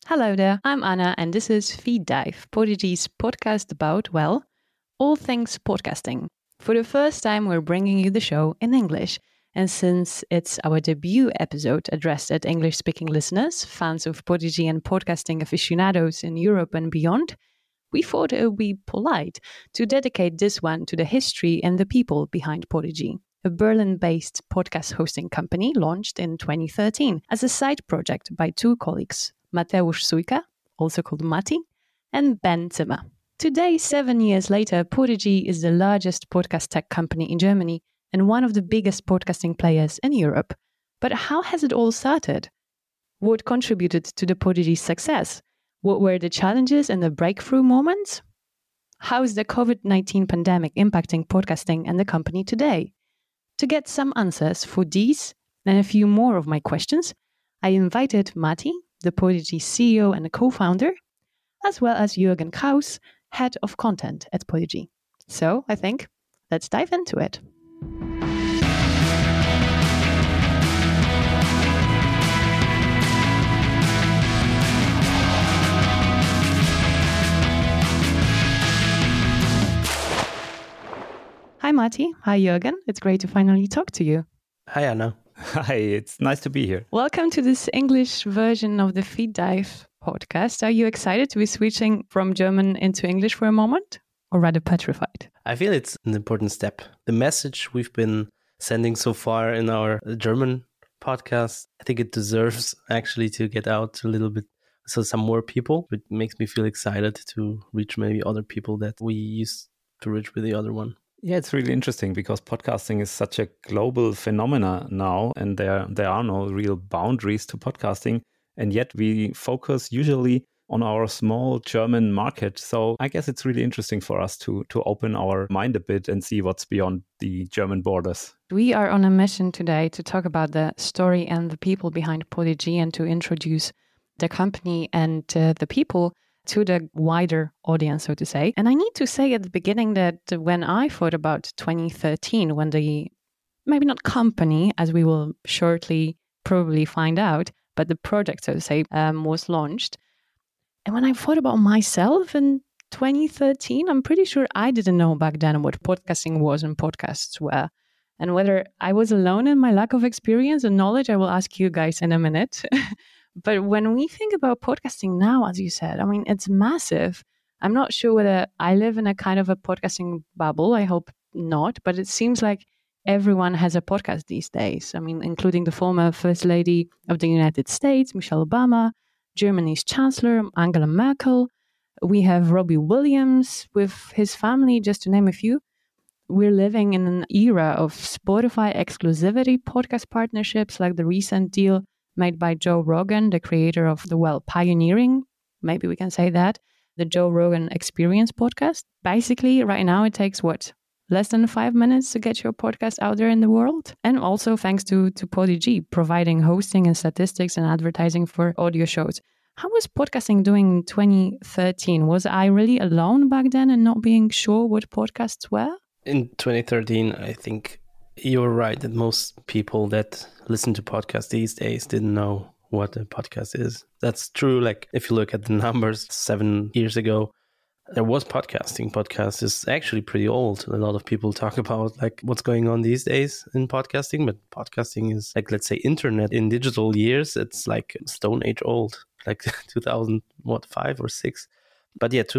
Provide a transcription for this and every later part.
Hello there, I'm Anna and this is Feed Dive, Podigy's podcast about, well, all things podcasting. For the first time we're bringing you the show in English, and since it's our debut episode addressed at English-speaking listeners, fans of Podigy and podcasting aficionados in Europe and beyond, we thought it would be polite to dedicate this one to the history and the people behind Podigy, a Berlin-based podcast hosting company launched in 2013 as a side project by two colleagues, Mateusz Sujka, also called Mati, and Ben Zimmer. Today, 7 years later, Podigy is the largest podcast tech company in Germany and one of the biggest podcasting players in Europe. But how has it all started? What contributed to the Podigy's success? What were the challenges and the breakthrough moments? How is the COVID-19 pandemic impacting podcasting and the company today? To get some answers for these and a few more of my questions, I invited Mati, the Podigy CEO and co-founder, as well as Jürgen Kraus, head of content at Podigy. So I think let's dive into it. Hi Mati, hi Jürgen. It's great to finally talk to you. Hi Anna. Hi, it's nice to be here. Welcome to this English version of the Feed Dive podcast. Are you excited to be switching from German into English for a moment, or rather petrified? I feel it's an important step. The message we've been sending so far in our German podcast, I think it deserves actually to get out to a little bit, so some more people. It makes me feel excited to reach maybe other people that we used to reach with the other one. Yeah, it's really interesting because podcasting is such a global phenomena now, and there are no real boundaries to podcasting. And yet we focus usually on our small German market. So I guess it's really interesting for us to open our mind a bit and see what's beyond the German borders. We are on a mission today to talk about the story and the people behind Podigy and to introduce the company and the people to the wider audience, so to say. And I need to say at the beginning that when I thought about 2013, when the, maybe not company, as we will shortly probably find out, but the project, so to say, was launched. And when I thought about myself in 2013, I'm pretty sure I didn't know back then what podcasting was and podcasts were. And whether I was alone in my lack of experience and knowledge, I will ask you guys in a minute. But when we think about podcasting now, as you said, I mean, it's massive. I'm not sure whether I live in a kind of a podcasting bubble. I hope not. But it seems like everyone has a podcast these days. I mean, including the former First Lady of the United States, Michelle Obama, Germany's Chancellor, Angela Merkel. We have Robbie Williams with his family, just to name a few. We're living in an era of Spotify exclusivity podcast partnerships, like the recent deal made by Joe Rogan, the creator of the, pioneering, maybe we can say that, the Joe Rogan Experience podcast. Basically, right now it takes, less than 5 minutes to get your podcast out there in the world? And also thanks to Podigy, providing hosting and statistics and advertising for audio shows. How was podcasting doing in 2013? Was I really alone back then and not being sure what podcasts were? In 2013, I think you're right that most people that listen to podcasts these days didn't know what a podcast is. That's true. Like if you look at the numbers, 7 years ago, there was podcasting. Podcast is actually pretty old. A lot of people talk about like what's going on these days in podcasting, but podcasting is like, let's say internet in digital years. It's like Stone Age old, like 2005 or 6. But yeah,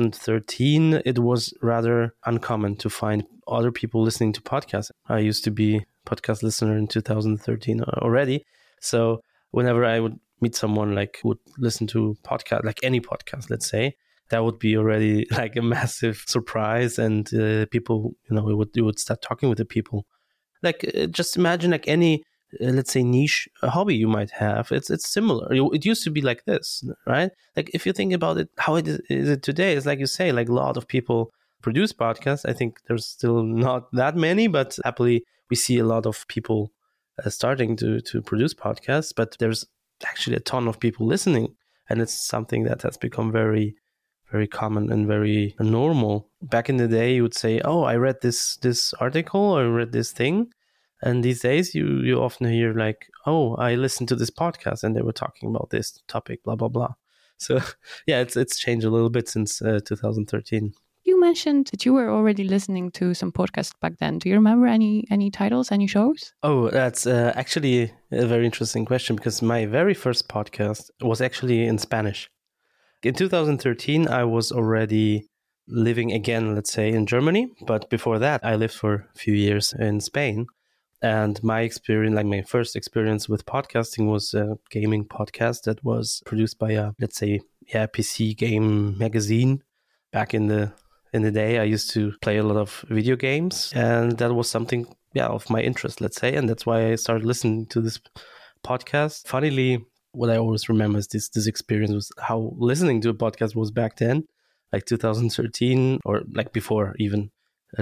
2013, it was rather uncommon to find other people listening to podcasts. I used to be a podcast listener in 2013 already. So whenever I would meet someone like who would listen to podcast, like any podcast, let's say, that would be already like a massive surprise. And people, you would start talking with the people. Like just imagine like any let's say niche hobby you might have. It's similar. It used to be like this, right? Like if you think about it, how is it today? It's like you say, like a lot of people produce podcasts. I think there's still not that many, but happily we see a lot of people starting to produce podcasts. But there's actually a ton of people listening, and it's something that has become very, very common and very normal. Back in the day, you would say, "Oh, I read this article, or I read this thing." And these days, you often hear like, "Oh, I listened to this podcast and they were talking about this topic, blah, blah, blah." So yeah, it's changed a little bit since 2013. You mentioned that you were already listening to some podcasts back then. Do you remember any titles, any shows? Oh, that's actually a very interesting question, because my very first podcast was actually in Spanish. In 2013, I was already living again, let's say, in Germany. But before that, I lived for a few years in Spain. And my experience, like my first experience with podcasting, was a gaming podcast that was produced by a, let's say, PC game magazine. Back in the day, I used to play a lot of video games, and that was something, of my interest, let's say. And that's why I started listening to this podcast. Funnily, what I always remember is this experience was how listening to a podcast was back then, like 2013, or like before even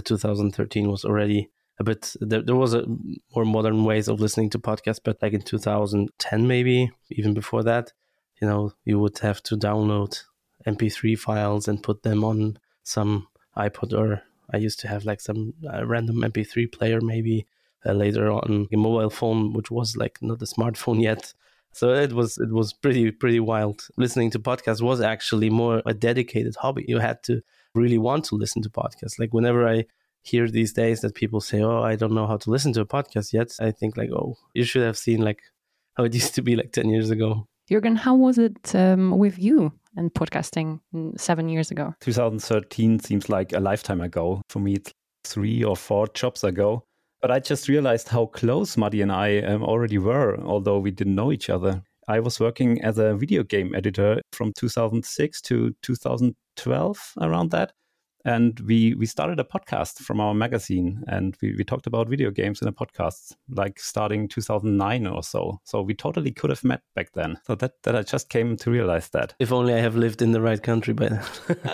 2013 was already a bit, there was a more modern ways of listening to podcasts, but like in 2010, maybe even before that, you would have to download MP3 files and put them on some iPod, or I used to have like some random MP3 player, maybe later on a mobile phone, which was like not a smartphone yet. So it was pretty wild. Listening to podcasts was actually more a dedicated hobby. You had to really want to listen to podcasts. Like whenever I hear these days that people say, "Oh, I don't know how to listen to a podcast yet," I think like, "Oh, you should have seen like how it used to be like 10 years ago." Jürgen, how was it with you and podcasting 7 years ago? 2013 seems like a lifetime ago. For me, it's 3 or 4 jobs ago. But I just realized how close Matti and I already were, although we didn't know each other. I was working as a video game editor from 2006 to 2012, around that. And we started a podcast from our magazine, and we talked about video games in a podcast, like starting 2009 or so. So we totally could have met back then. So that I just came to realize that. If only I have lived in the right country by then.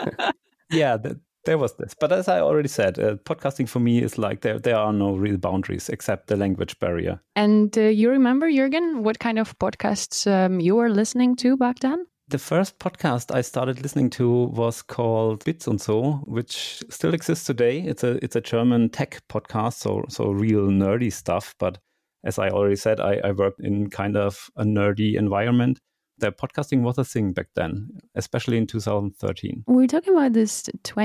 Yeah, there was this. But as I already said, podcasting for me is like there are no real boundaries except the language barrier. And you remember, Jürgen, what kind of podcasts you were listening to back then? The first podcast I started listening to was called Bits und so, which still exists today. It's a German tech podcast, so real nerdy stuff. But as I already said, I worked in kind of a nerdy environment. The podcasting was a thing back then, especially in 2013. We're talking about this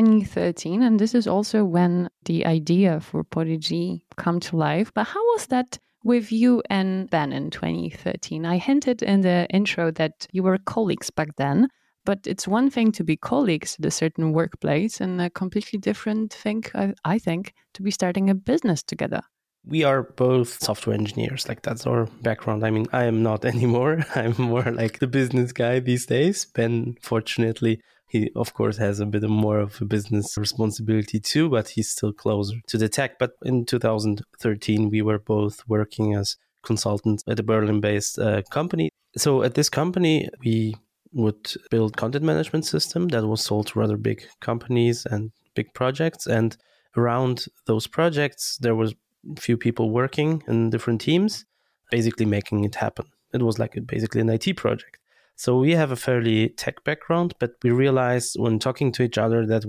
2013, and this is also when the idea for Podigee come to life. But how was that with you and Ben in 2013? I hinted in the intro that you were colleagues back then, but it's one thing to be colleagues at a certain workplace and a completely different thing, I think, to be starting a business together. We are both software engineers, like that's our background. I mean, I am not anymore. I'm more like the business guy these days. Ben, fortunately, he of course has a bit more of a business responsibility too, but he's still closer to the tech. But in 2013, we were both working as consultants at a Berlin-based company. So at this company, we would build content management system that was sold to rather big companies and big projects. And around those projects, there was few people working in different teams, basically making it happen. It was like basically an IT project. So we have a fairly tech background, but we realized when talking to each other that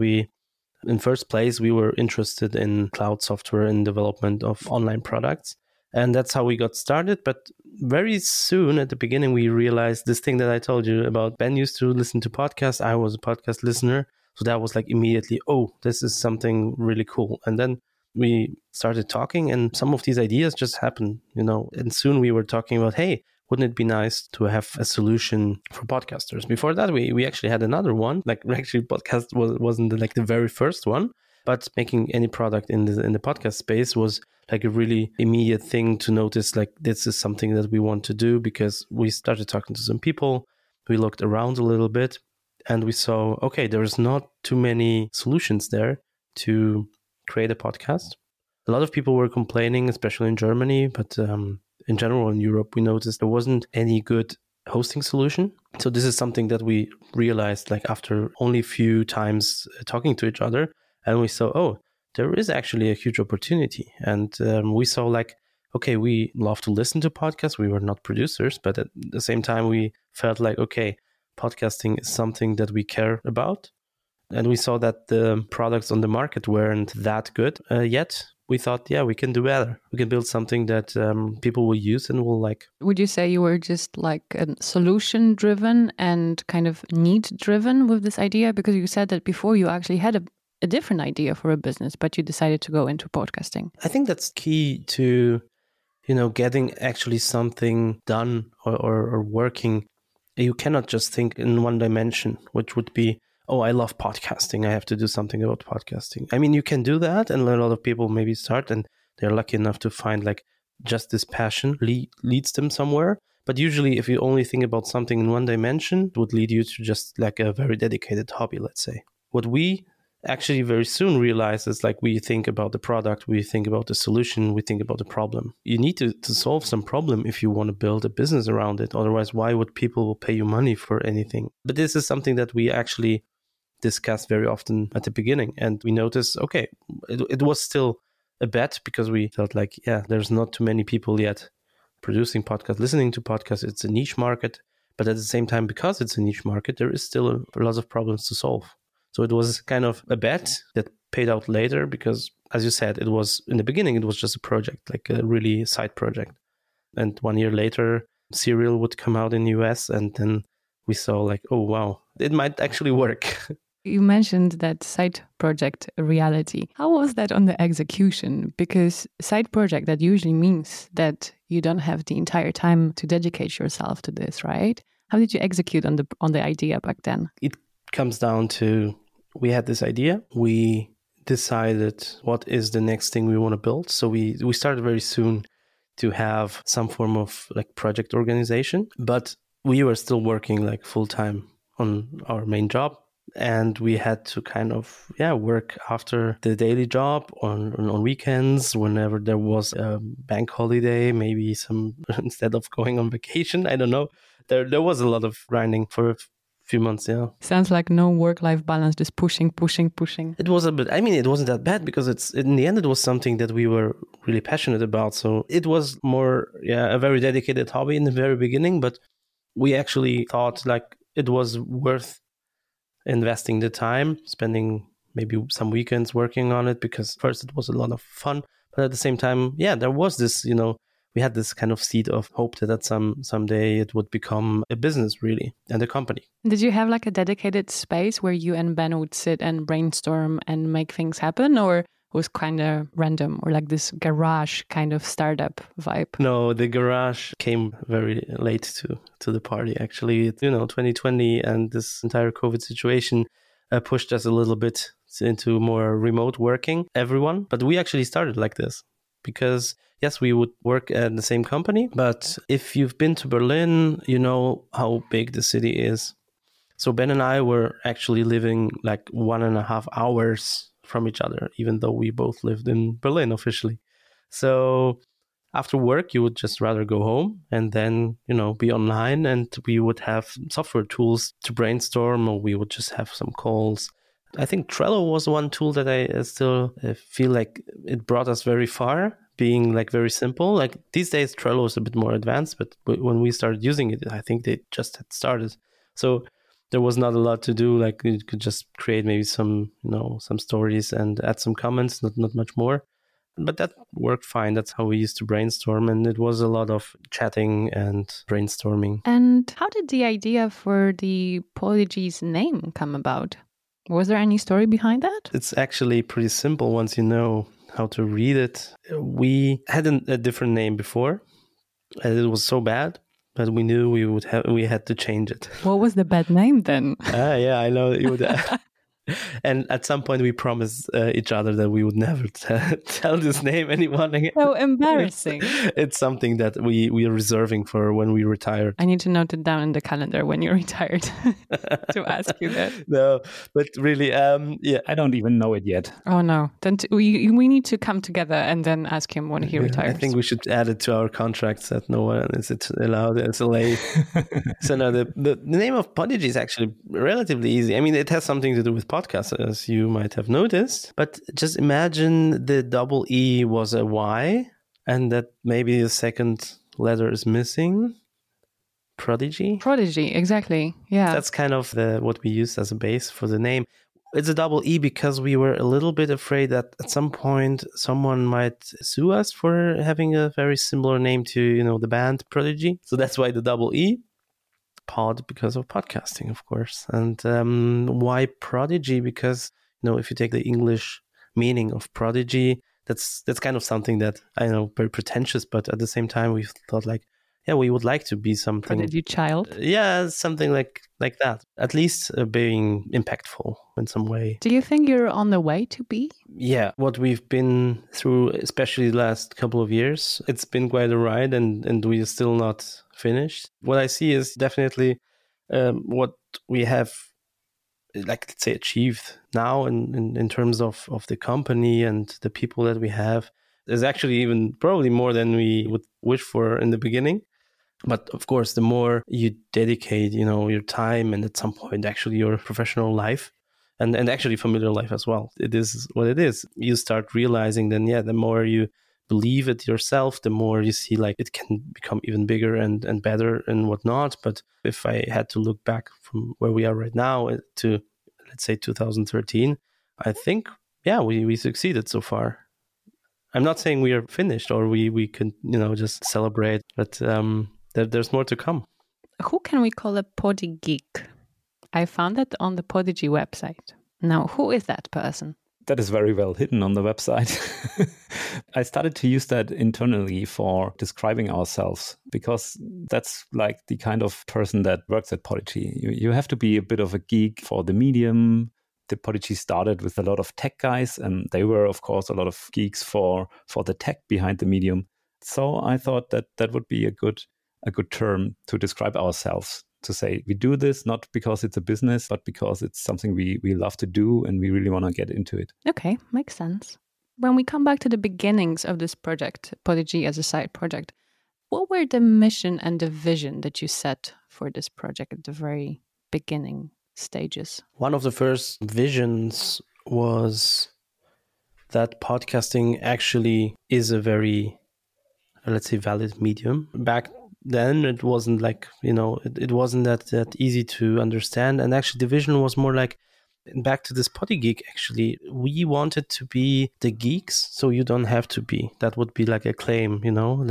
in first place, we were interested in cloud software and development of online products. And that's how we got started. But very soon at the beginning, we realized this thing that I told you about. Ben used to listen to podcasts. I was a podcast listener. So that was like immediately, oh, this is something really cool. And then we started talking, and some of these ideas just happened, and soon we were talking about, hey, wouldn't it be nice to have a solution for podcasters? Before that, we actually had another one, like actually podcast wasn't like the very first one, but making any product in the podcast space was like a really immediate thing to notice, like this is something that we want to do, because we started talking to some people, we looked around a little bit, and we saw, okay, there's not too many solutions there to create a podcast. A lot of people were complaining, especially in Germany, but in general in Europe, we noticed there wasn't any good hosting solution. So this is something that we realized like after only a few times talking to each other, and we saw, oh, there is actually a huge opportunity. And we saw like, okay, we love to listen to podcasts. We were not producers, but at the same time, we felt like, okay, podcasting is something that we care about. And we saw that the products on the market weren't that good yet. we thought, yeah, we can do better. We can build something that people will use and will like. Would you say you were just like solution driven and kind of need driven with this idea? Because you said that before you actually had a different idea for a business, but you decided to go into podcasting. I think that's key to, getting actually something done or working. You cannot just think in one dimension, which would be, oh, I love podcasting, I have to do something about podcasting. I mean, you can do that, and a lot of people maybe start and they're lucky enough to find like just this passion leads them somewhere. But usually if you only think about something in one dimension, it would lead you to just like a very dedicated hobby, let's say. What we actually very soon realize is like we think about the product, we think about the solution, we think about the problem. You need to solve some problem if you want to build a business around it. Otherwise, why would people pay you money for anything? But this is something that we actually discussed very often at the beginning. And we noticed, okay, it was still a bet because we felt like, yeah, there's not too many people yet producing podcasts, listening to podcasts. It's a niche market. But at the same time, because it's a niche market, there is still a lot of problems to solve. So it was kind of a bet that paid out later because, as you said, it was in the beginning, it was just a project, like a really side project. And 1 year later, Serial would come out in the US, and then we saw like, oh, wow, it might actually work. You mentioned that side project reality. How was that on the execution? Because side project, that usually means that you don't have the entire time to dedicate yourself to this, right? How did you execute on the idea back then? It comes down to, we had this idea. We decided what is the next thing we want to build. So we started very soon to have some form of like project organization, but we were still working like full time on our main job. And we had to kind of, work after the daily job on weekends, whenever there was a bank holiday, maybe instead of going on vacation, I don't know. There was a lot of grinding for a few months, yeah. Sounds like no work-life balance, just pushing. It was a bit, it wasn't that bad because in the end, it was something that we were really passionate about. So it was more, a very dedicated hobby in the very beginning, but we actually thought like it was worth investing the time, spending maybe some weekends working on it, because first it was a lot of fun, but at the same time, there was this, we had this kind of seed of hope that someday it would become a business really and a company. Did you have like a dedicated space where you and Ben would sit and brainstorm and make things happen, or it was kind of random, or like this garage kind of startup vibe? No, the garage came very late to the party. Actually, 2020 and this entire COVID situation pushed us a little bit into more remote working, everyone. But we actually started like this because, yes, we would work at the same company. But if you've been to Berlin, you know how big the city is. So Ben and I were actually living like 1.5 hours from each other, even though we both lived in Berlin officially. So after work, you would just rather go home and then, be online, and we would have software tools to brainstorm, or we would just have some calls. I think Trello was one tool that I still feel like it brought us very far, being like very simple. Like these days, Trello is a bit more advanced, but when we started using it, I think they just had started. So there was not a lot to do. Like you could just create maybe some stories and add some comments, not much more. But that worked fine. That's how we used to brainstorm. And it was a lot of chatting and brainstorming. And how did the idea for the Podigy's name come about? Was there any story behind that? It's actually pretty simple once you know how to read it. We had a different name before, and it was so bad that we knew we had to change it. What was the bad name then? I know that you would. And at some point, we promised each other that we would never tell this name anyone again. So embarrassing. It's something that we are reserving for when we retire. I need to note it down in the calendar when you're retired to ask you that. No, but really, I don't even know it yet. Oh, no. Then we need to come together and then ask him when he retires. I think we should add it to our contracts that no one is allowed as a lay. So no, the name of Podigy is actually relatively easy. I mean, it has something to do with podcast, as you might have noticed, but just imagine the double E was a Y and that maybe the second letter is missing. Prodigy, exactly. Yeah, that's kind of what we used as a base for the name. It's a double E because we were a little bit afraid that at some point someone might sue us for having a very similar name to, the band Prodigy. So that's why the double E. Pod because of podcasting, of course. And why Prodigy? Because, if you take the English meaning of prodigy, that's kind of something that I know very pretentious, but at the same time we thought we would like to be something Prodigy child. Yeah, something like that. At least being impactful in some way. Do you think you're on the way to be? Yeah, what we've been through, especially the last couple of years, it's been quite a ride, and we are still not finished. What I see is definitely what we have, let's say, achieved now in terms of the company and the people that we have. There's actually even probably more than we would wish for in the beginning. But of course, the more you dedicate, your time and at some point actually your professional life and actually familiar life as well, it is what it is. You start realizing then, the more you believe it yourself, the more you see it can become even bigger and better and whatnot. But if I had to look back from where we are right now to, let's say, 2013, I think, we succeeded so far. I'm not saying we are finished or we can, just celebrate, but there's more to come. Who can we call a Podi geek? I found that on the Podigy website. Now, who is that person? That is very well hidden on the website. I started to use that internally for describing ourselves because that's like the kind of person that works at Podigy. You have to be a bit of a geek for the medium. The Podigy started with a lot of tech guys, and they were, of course, a lot of geeks for the tech behind the medium. So I thought that would be a good term to describe ourselves, to say we do this not because it's a business, but because it's something we love to do and we really want to get into it. Okay, makes sense. When we come back to the beginnings of this project, Podigy as a side project, what were the mission and the vision that you set for this project at the very beginning stages? One of the first visions was that podcasting actually is a very, let's say, valid medium. Back then it wasn't it wasn't that easy to understand, and actually the vision was more back to this Podi Geek. Actually, we wanted to be the geeks, so you don't have to be. That would be like a claim,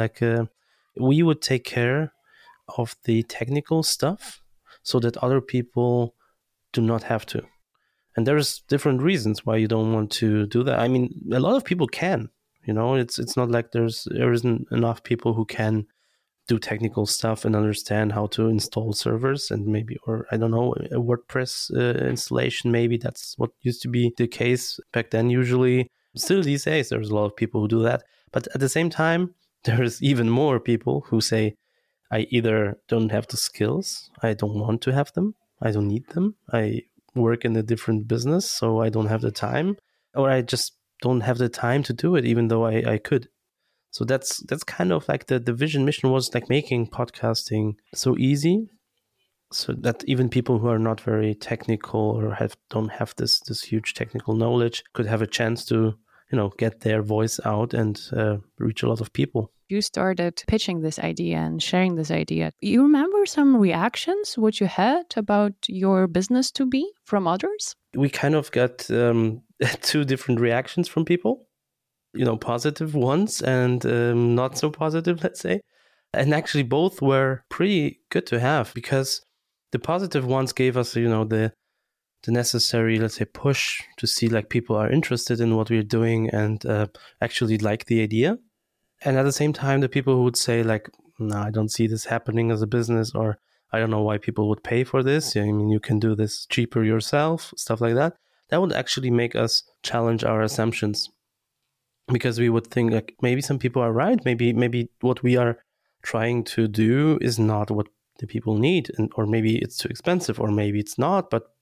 we would take care of the technical stuff so that other people do not have to. And there's different reasons why you don't want to do that. I mean, a lot of people can, it's not like there isn't enough people who can do technical stuff and understand how to install servers and maybe, or I don't know, a WordPress installation. Maybe that's what used to be the case back then. Usually, still these days, there's a lot of people who do that. But at the same time, there's even more people who say, I either don't have the skills, I don't want to have them, I don't need them, I work in a different business, so I don't have the time, or I just don't have the time to do it, even though I could. So that's kind of like the vision mission was making podcasting so easy, so that even people who are not very technical or don't have this huge technical knowledge could have a chance to get their voice out and reach a lot of people. You started pitching this idea and sharing this idea. You remember some reactions, what you had about your business to be from others? We kind of got two different reactions from people. Positive ones and not so positive, let's say. And actually both were pretty good to have, because the positive ones gave us, the necessary, let's say, push to see people are interested in what we're doing and actually like the idea. And at the same time, the people who would say no, I don't see this happening as a business, or I don't know why people would pay for this. I mean, you can do this cheaper yourself, stuff like that. That would actually make us challenge our assumptions. Because we would think maybe some people are right. Maybe what we are trying to do is not what the people need, or maybe it's too expensive, or maybe it's not. But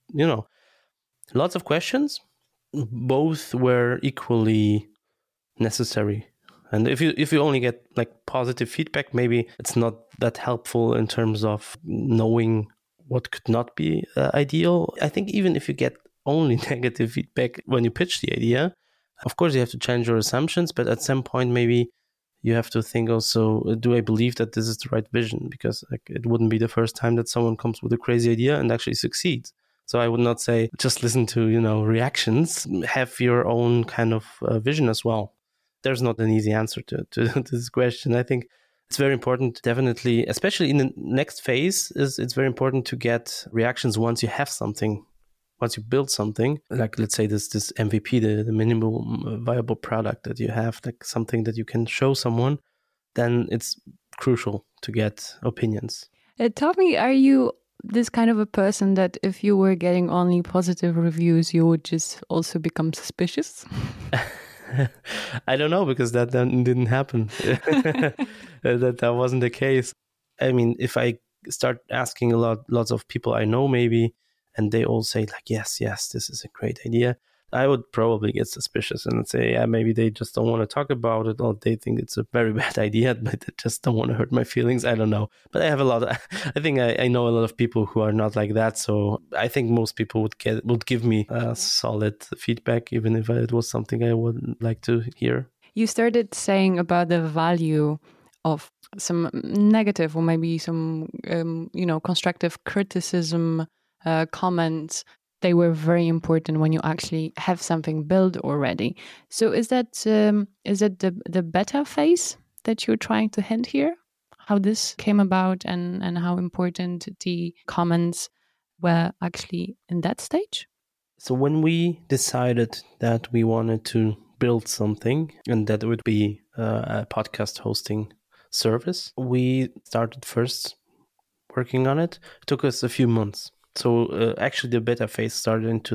lots of questions. Both were equally necessary. And if you only get positive feedback, maybe it's not that helpful in terms of knowing what could not be ideal. I think even if you get only negative feedback when you pitch the idea, of course, you have to change your assumptions, but at some point, maybe you have to think also, do I believe that this is the right vision? Because it wouldn't be the first time that someone comes with a crazy idea and actually succeeds. So I would not say just listen to, reactions, have your own kind of vision as well. There's not an easy answer to this question. I think it's very important, definitely, especially in the next phase, it's very important to get reactions once you have something, once you build something, like let's say this MVP, the minimal viable product that you have, like something that you can show someone, then it's crucial to get opinions. Tell me, are you this kind of a person that if you were getting only positive reviews, you would just also become suspicious? I don't know, because that didn't happen. that wasn't the case. I mean, if I start asking lots of people I know maybe, and they all say like, yes, this is a great idea, I would probably get suspicious and say, yeah, maybe they just don't want to talk about it, or they think it's a very bad idea, but they just don't want to hurt my feelings. I don't know. But I think I know a lot of people who are not like that. So I think most people would give me a solid feedback, even if it was something I would like to hear. You started saying about the value of some negative or maybe some, constructive criticism, comments. They were very important when you actually have something built already. So is that the beta phase that you're trying to hint here? How this came about and how important the comments were actually in that stage? So when we decided that we wanted to build something and that it would be a podcast hosting service, we started first working on it. It took us a few months. So actually the beta phase started in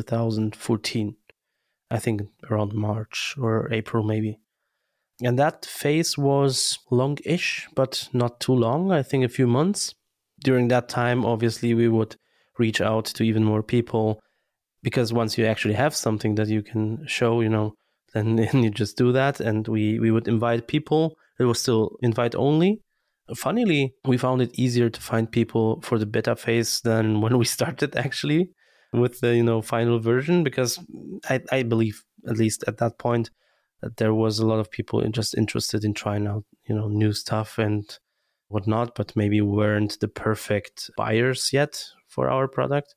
2014, I think around March or April maybe. And that phase was long-ish, but not too long, I think a few months. During that time, obviously, we would reach out to even more people, because once you actually have something that you can show, then you just do that. And we would invite people. It was still invite only. Funnily, we found it easier to find people for the beta phase than when we started actually with the final version, because I believe, at least at that point, that there was a lot of people just interested in trying out new stuff and whatnot, but maybe weren't the perfect buyers yet for our product.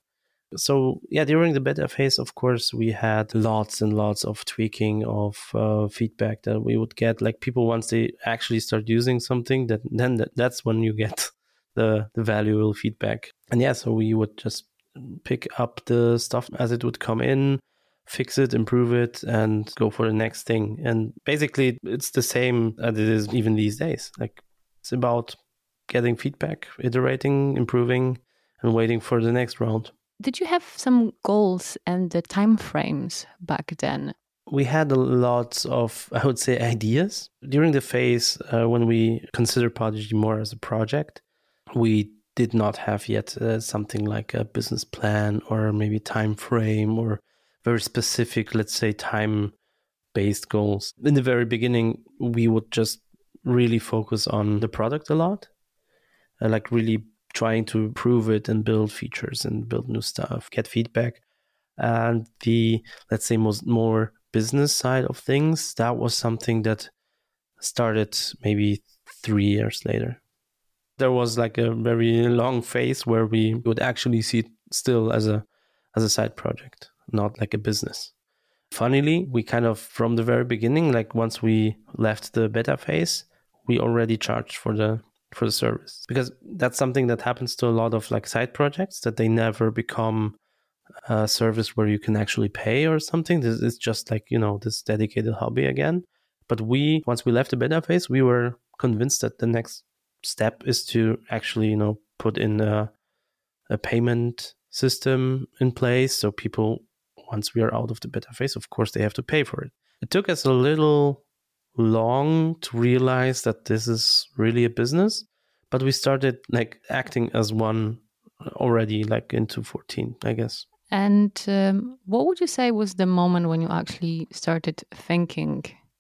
So yeah, during the beta phase, of course, we had lots and lots of tweaking of feedback that we would get. Like people, once they actually start using something, that's when you get the valuable feedback. And yeah, so we would just pick up the stuff as it would come in, fix it, improve it, and go for the next thing. And basically, it's the same as it is even these days. Like it's about getting feedback, iterating, improving, and waiting for the next round. Did you have some goals and the time frames back then? We had a lot of, I would say, ideas. During the phase when we considered Podigy more as a project, we did not have yet something like a business plan or maybe time frame or very specific, let's say, time-based goals. In the very beginning, we would just really focus on the product a lot, like really trying to improve it and build features and build new stuff, get feedback. And the, let's say, more business side of things, that was something that started maybe 3 years later. There was like a very long phase where we would actually see it still as a side project, not like a business. Funnily, we kind of, from the very beginning, like once we left the beta phase, we already charged for the service, because that's something that happens to a lot of like side projects, that they never become a service where you can actually pay or something. This is just like, this dedicated hobby again. But once we left the beta phase, we were convinced that the next step is to actually, put in a payment system in place. So people, once we are out of the beta phase, of course, they have to pay for it. It took us a little long to realize that this is really a business, but we started like acting as one already like into 14, I guess. And what would you say was the moment when you actually started thinking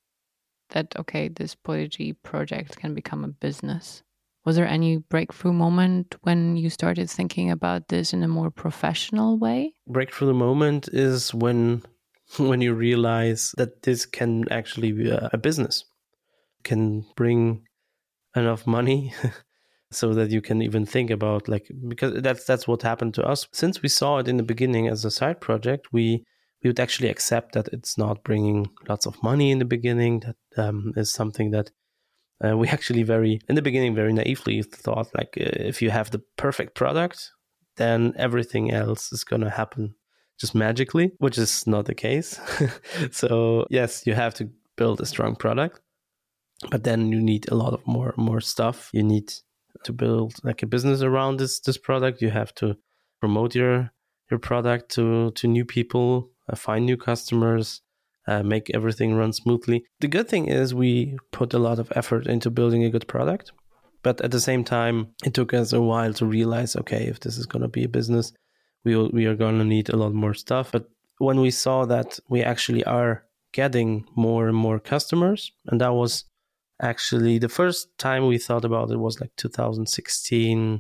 that, okay, this Podigy project can become a business? Was there any breakthrough moment when you started thinking about this in a more professional way? Breakthrough moment is when you realize that this can actually be a business, can bring enough money so that you can even think about, like, because that's what happened to us. Since we saw it in the beginning as a side project, we would actually accept that it's not bringing lots of money in the beginning. That is something that we actually very naively thought, like, if you have the perfect product, then everything else is going to happen just magically, which is not the case. So yes, you have to build a strong product, but then you need a lot of more stuff. You need to build like a business around this product. You have to promote your product to new people, find new customers, make everything run smoothly. The good thing is we put a lot of effort into building a good product, but at the same time, it took us a while to realize, okay, if this is going to be a business, we are going to need a lot more stuff. But when we saw that we actually are getting more and more customers, and that was actually the first time we thought about it was like 2016,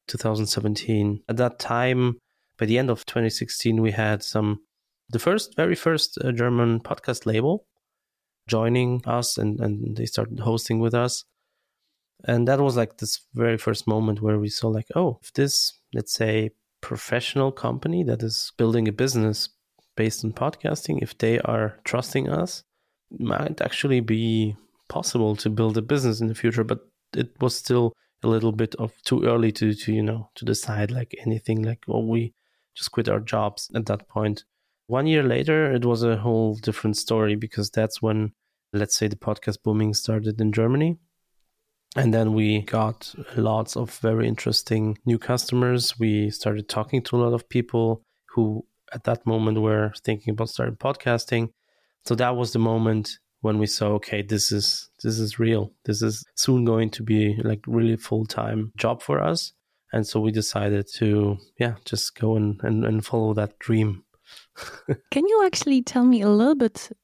2017. At that time, by the end of 2016, we had the very first German podcast label joining us, and they started hosting with us. And that was like this very first moment where we saw, like, oh, if this, let's say, professional company that is building a business based on podcasting, if they are trusting us, it might actually be possible to build a business in the future. But it was still a little bit of too early to decide like anything, like, oh, we just quit our jobs at that point. 1 year later, it was a whole different story, because that's when, let's say, the podcast booming started in Germany. And then we got lots of very interesting new customers. We started talking to a lot of people who at that moment were thinking about starting podcasting. So that was the moment when we saw, okay, this is real. This is soon going to be like really full-time job for us. And so we decided to, just go and follow that dream. Can you actually tell us a little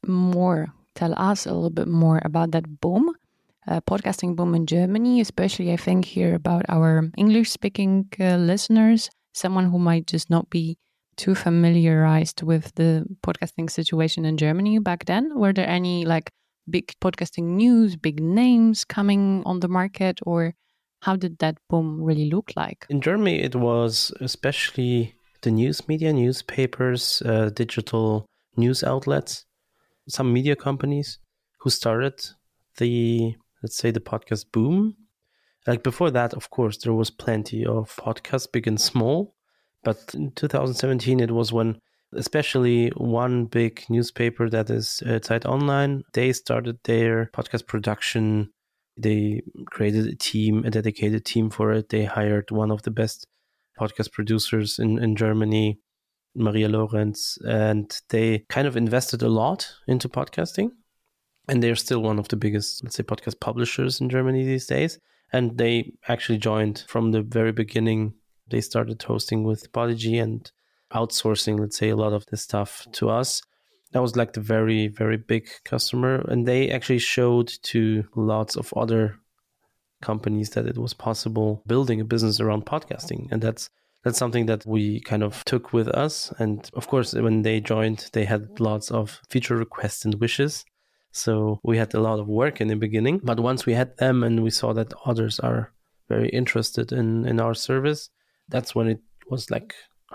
bit more about that boom? Podcasting boom in Germany, especially I think here about our English-speaking listeners, someone who might just not be too familiarized with the podcasting situation in Germany back then. Were there any like big podcasting news, big names coming on the market, or how did that boom really look like? In Germany, it was especially the news media, newspapers, digital news outlets, some media companies who started the podcast boom. Like before that, of course, there was plenty of podcasts, big and small. But in 2017, it was when especially one big newspaper, that is Zeit Online, they started their podcast production. They created a dedicated team for it. They hired one of the best podcast producers in Germany, Maria Lorenz, and they kind of invested a lot into podcasting. And they're still one of the biggest, let's say, podcast publishers in Germany these days. And they actually joined from the very beginning. They started hosting with Podigy and outsourcing, let's say, a lot of the stuff to us. That was like the very, very big customer. And they actually showed to lots of other companies that it was possible building a business around podcasting. And that's something that we kind of took with us. And of course, when they joined, they had lots of feature requests and wishes. So we had a lot of work in the beginning. But once we had them and we saw that others are very interested in our service, that's when it was like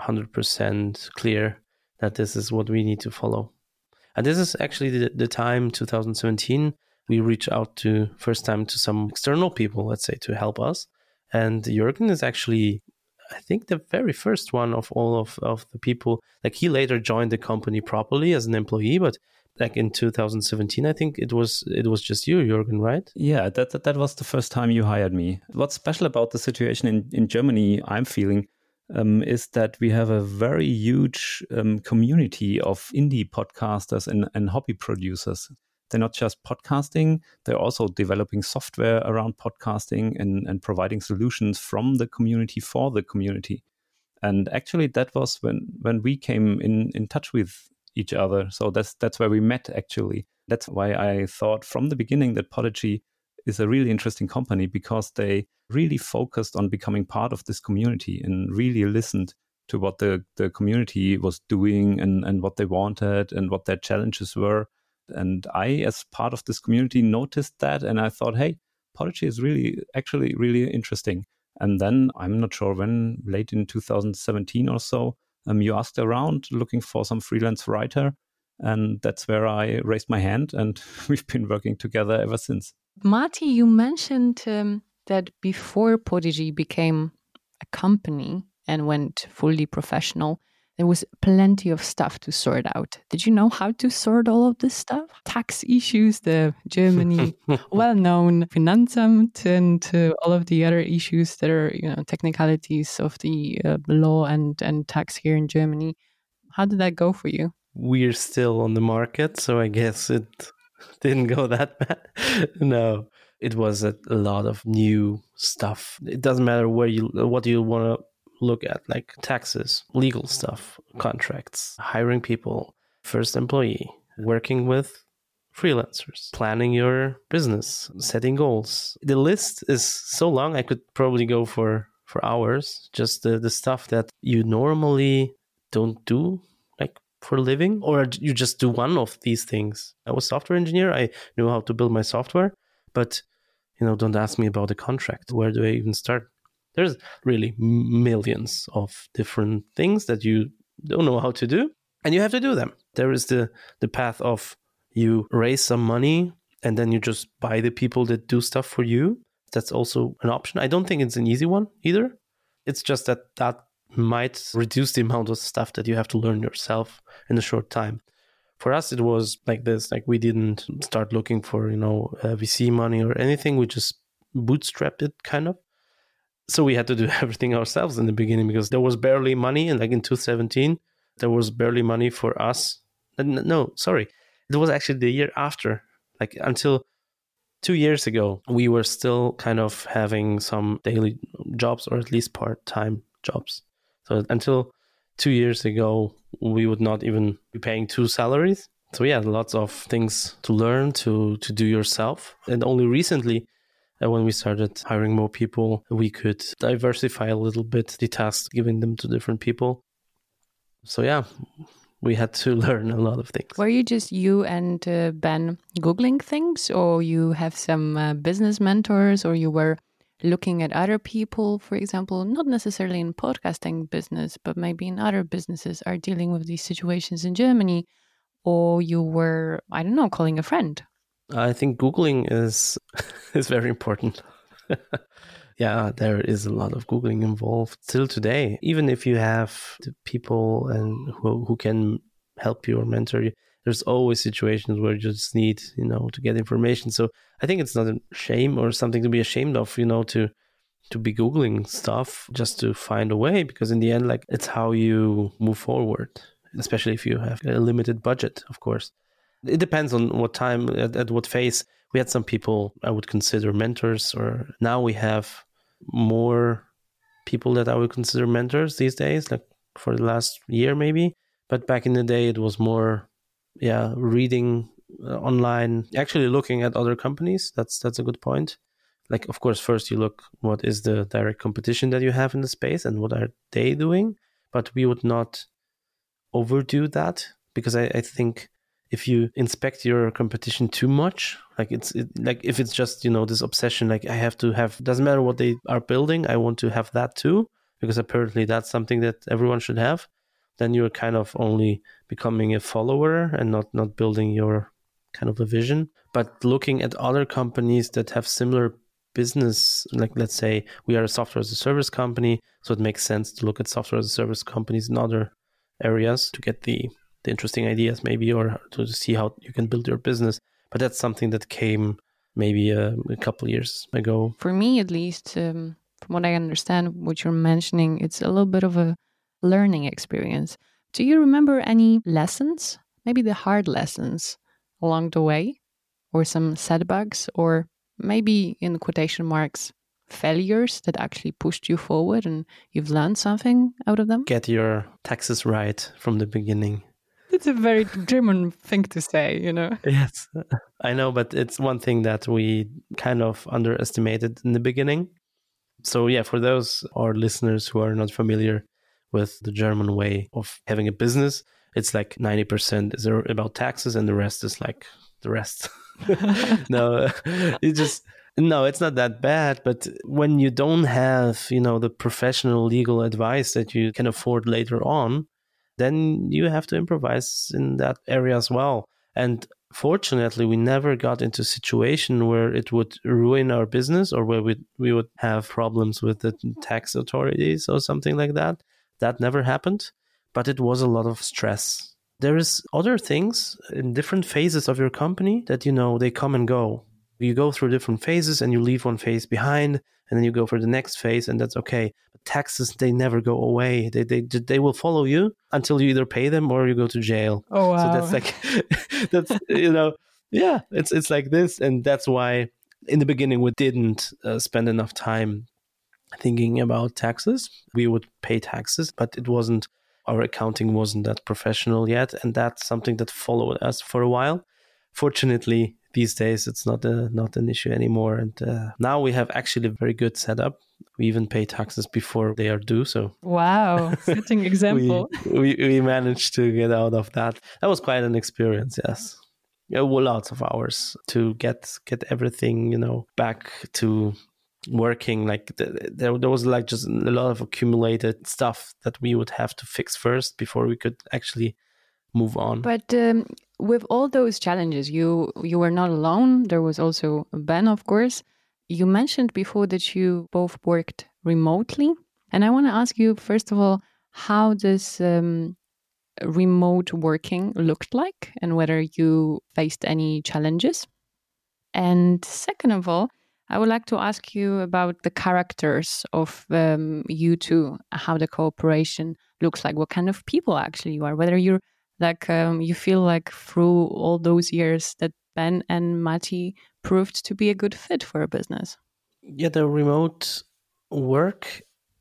100% clear that this is what we need to follow. And this is actually the time, 2017, we reached out to first time to some external people, let's say, to help us. And Jürgen is actually, I think, the very first one of all of the people. Like, he later joined the company properly as an employee, but like in 2017, I think it was just you, Jürgen, right? Yeah, that was the first time you hired me. What's special about the situation in Germany, I'm feeling, is that we have a very huge community of indie podcasters and hobby producers. They're not just podcasting, they're also developing software around podcasting and providing solutions from the community for the community. And actually, that was when we came in touch with each other. So that's where we met, actually. That's why I thought from the beginning that Podigy is a really interesting company, because they really focused on becoming part of this community and really listened to what the community was doing and what they wanted and what their challenges were. And I, as part of this community, noticed that, and I thought, hey, Podigy is actually really interesting. And then I'm not sure when, late in 2017 or so, you asked around looking for some freelance writer. And that's where I raised my hand, and we've been working together ever since. Matti, you mentioned that before Podigy became a company and went fully professional, there was plenty of stuff to sort out. Did you know how to sort all of this stuff? Tax issues, the Germany well-known Finanzamt, and all of the other issues that are, technicalities of the law and tax here in Germany. How did that go for you? We're still on the market, so I guess it didn't go that bad. No, it was a lot of new stuff. It doesn't matter what you want to look at, like taxes, legal stuff, contracts, hiring people, first employee, working with freelancers, planning your business, setting goals. The list is so long, I could probably go for hours. Just the stuff that you normally don't do, like for a living, or you just do one of these things. I was a software engineer. I knew how to build my software, but don't ask me about the contract. Where do I even start? There's really millions of different things that you don't know how to do, and you have to do them. There is the path of you raise some money and then you just buy the people that do stuff for you. That's also an option. I don't think it's an easy one either. It's just that might reduce the amount of stuff that you have to learn yourself in a short time. For us, it was like this. Like, we didn't start looking for, VC money or anything. We just bootstrapped it kind of. So we had to do everything ourselves in the beginning because there was barely money. And like in 2017, there was barely money for us. No, sorry. It was actually the year after. Like until 2 years ago, we were still kind of having some daily jobs or at least part-time jobs. So until 2 years ago, we would not even be paying 2 salaries. So yeah, lots of things to learn, to do yourself. And only recently, when we started hiring more people, we could diversify a little bit the tasks, giving them to different people. So yeah, we had to learn a lot of things. Were you just you and Ben Googling things, or you have some business mentors, or you were looking at other people, for example, not necessarily in podcasting business, but maybe in other businesses are dealing with these situations in Germany, or you were, I don't know, calling a friend? I think Googling is very important. Yeah, there is a lot of Googling involved still today. Even if you have the people and who can help you or mentor you, there's always situations where you just need, to get information. So I think it's not a shame or something to be ashamed of, to be Googling stuff just to find a way, because in the end, like, it's how you move forward, especially if you have a limited budget, of course. It depends on what time, at what phase. We had some people I would consider mentors, or now we have more people that I would consider mentors these days, like for the last year maybe. But back in the day, it was more, reading online, actually looking at other companies. That's a good point. Like, of course, first you look what is the direct competition that you have in the space and what are they doing. But we would not overdo that, because I think if you inspect your competition too much, like if it's just, this obsession, like I have to have, doesn't matter what they are building, I want to have that too, because apparently that's something that everyone should have, then you're kind of only becoming a follower and not building your kind of a vision. But looking at other companies that have similar business, like let's say we are a software as a service company, so it makes sense to look at software as a service companies in other areas to get the interesting ideas maybe, or to see how you can build your business. But that's something that came maybe a couple of years ago. For me, at least, from what I understand, what you're mentioning, it's a little bit of a learning experience. Do you remember any lessons, maybe the hard lessons along the way, or some setbacks, or maybe in quotation marks, failures that actually pushed you forward and you've learned something out of them? Get your taxes right from the beginning. It's a very German thing to say, Yes, I know, but it's one thing that we kind of underestimated in the beginning. So yeah, for those our listeners who are not familiar with the German way of having a business, it's like 90% is about taxes and the rest is like the rest. No, No, it's not that bad. But when you don't have, the professional legal advice that you can afford later on, then you have to improvise in that area as well. And fortunately, we never got into a situation where it would ruin our business or where we would have problems with the tax authorities or something like that. That never happened, but it was a lot of stress. There is other things in different phases of your company that, they come and go. You go through different phases and you leave one phase behind, and then you go for the next phase, and that's okay. But taxes, they never go away. They will follow you until you either pay them or you go to jail. Oh, wow. So that's like, yeah, it's like this. And that's why in the beginning we didn't spend enough time thinking about taxes. We would pay taxes, but our accounting wasn't that professional yet. And that's something that followed us for a while. Fortunately, these days, it's not an issue anymore. And now we have actually a very good setup. We even pay taxes before they are due. So wow, setting example. we managed to get out of that. That was quite an experience, yes. Lots of hours to get everything, back to working. Like there was like just a lot of accumulated stuff that we would have to fix first before we could actually move on. But with all those challenges, you were not alone. There was also Ben, of course. You mentioned before that you both worked remotely. And I want to ask you, first of all, how this remote working looked like and whether you faced any challenges. And second of all, I would like to ask you about the characters of you two, how the cooperation looks like, what kind of people actually you are, whether you're like you feel like through all those years that Ben and Matti proved to be a good fit for a business. Yeah, the remote work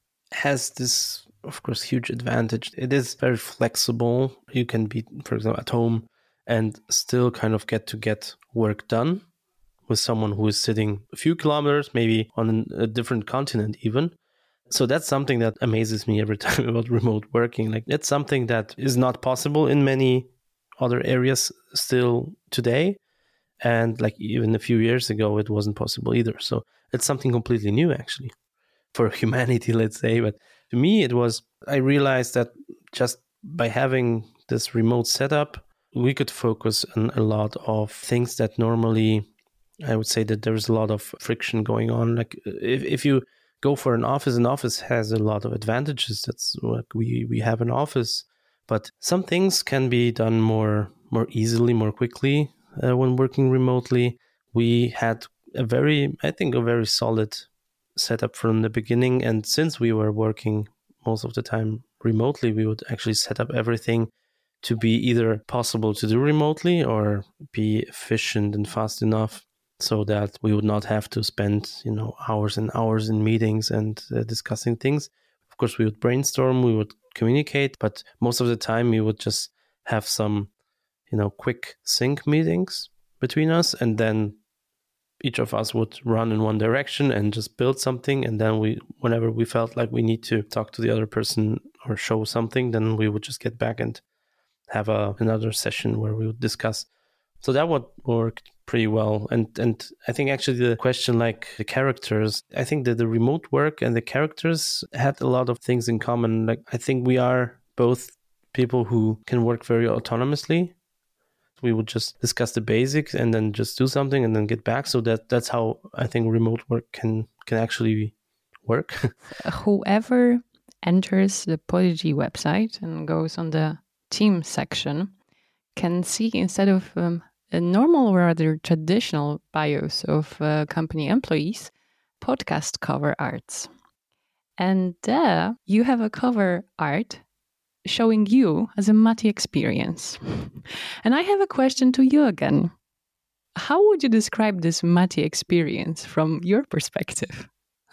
has this, of course, huge advantage. It is very flexible. You can be, for example, at home and still kind of get work done with someone who is sitting a few kilometers, maybe on a different continent even. So that's something that amazes me every time about remote working. Like, it's something that is not possible in many other areas still today. And like even a few years ago, it wasn't possible either. So it's something completely new, actually, for humanity, let's say. But to me, I realized that just by having this remote setup, we could focus on a lot of things that normally, I would say that there's a lot of friction going on. Like if you go for an office has a lot of advantages. That's like we have an office, but some things can be done more easily, more quickly when working remotely. We had a very solid setup from the beginning. And since we were working most of the time remotely, we would actually set up everything to be either possible to do remotely or be efficient and fast enough so that we would not have to spend, hours and hours in meetings and discussing things. Of course, we would brainstorm, we would communicate, but most of the time we would just have some, quick sync meetings between us, and then each of us would run in one direction and just build something. And then whenever we felt like we need to talk to the other person or show something, then we would just get back and have another session where we would discuss. So that would work pretty well. And I think actually the question like the characters, I think that the remote work and the characters had a lot of things in common. Like I think we are both people who can work very autonomously. We would just discuss the basics and then just do something and then get back. So that's how I think remote work can actually work. Whoever enters the Podigy website and goes on the team section can see, instead of a normal or rather traditional bios of company employees, podcast cover arts. And there you have a cover art showing you as a Matti experience. And I have a question to you again. How would you describe this Matti experience from your perspective?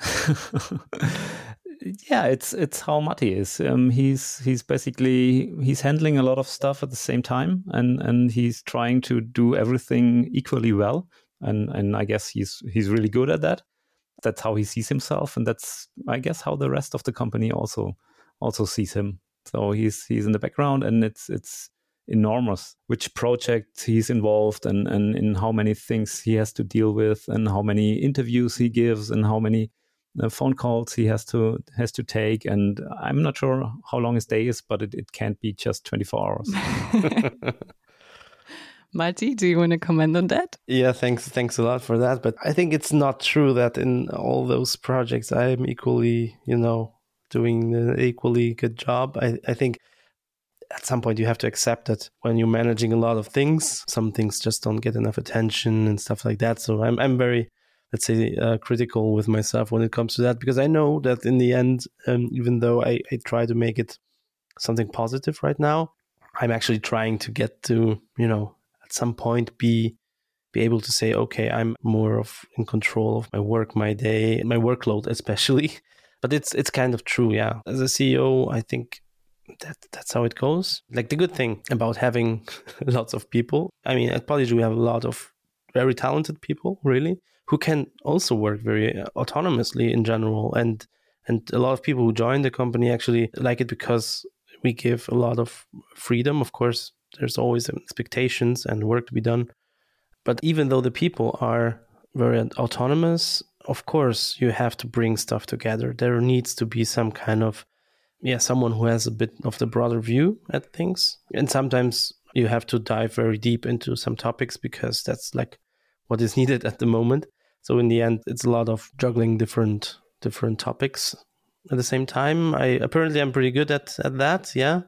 Yeah, it's how Matti is. He's basically handling a lot of stuff at the same time, and he's trying to do everything equally well. And I guess he's really good at that. That's how he sees himself, and that's, I guess, how the rest of the company also sees him. So he's in the background, and it's enormous. Which project he's involved and in how many things he has to deal with and how many interviews he gives and how many phone calls he has to take. And I'm not sure how long his day is, but it can't be just 24 hours. Matti, do you want to comment on that? Yeah, thanks a lot for that. But I think it's not true that in all those projects I'm equally, doing an equally good job. I think at some point you have to accept that when you're managing a lot of things, some things just don't get enough attention and stuff like that. So I'm very, let's say, critical with myself when it comes to that, because I know that in the end, even though I try to make it something positive right now, I'm actually trying to get to, at some point be able to say, okay, I'm more in control of my work, my day, my workload especially. But it's kind of true, yeah. As a CEO, I think that's how it goes. Like the good thing about having lots of people, I mean, at Podigy we have a lot of very talented people, really, who can also work very autonomously in general. And a lot of people who join the company actually like it because we give a lot of freedom. Of course, there's always expectations and work to be done. But even though the people are very autonomous, of course, you have to bring stuff together. There needs to be some kind of, someone who has a bit of the broader view at things. And sometimes you have to dive very deep into some topics because that's like what is needed at the moment. So in the end, it's a lot of juggling different topics at the same time. I'm pretty good at that, yeah.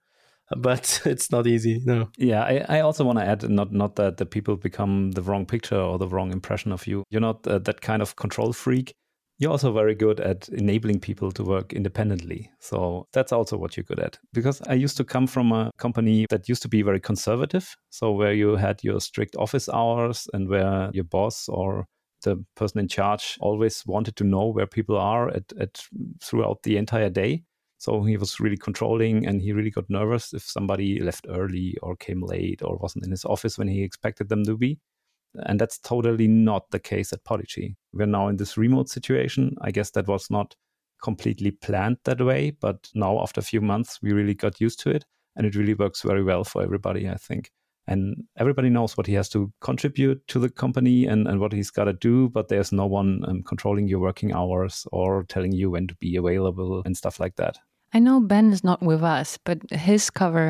But it's not easy, no. Yeah, I also want to add, not that the people become the wrong picture or the wrong impression of you. You're not that kind of control freak. You're also very good at enabling people to work independently. So that's also what you're good at. Because I used to come from a company that used to be very conservative. So where you had your strict office hours and where your boss or the person in charge always wanted to know where people are at throughout the entire day. So he was really controlling and he really got nervous if somebody left early or came late or wasn't in his office when he expected them to be. And that's totally not the case at Podigy. We're now in this remote situation. I guess that was not completely planned that way, but now after a few months, we really got used to it and it really works very well for everybody, I think. And everybody knows what he has to contribute to the company and what he's got to do, but there's no one controlling your working hours or telling you when to be available and stuff like that. I know Ben is not with us, but his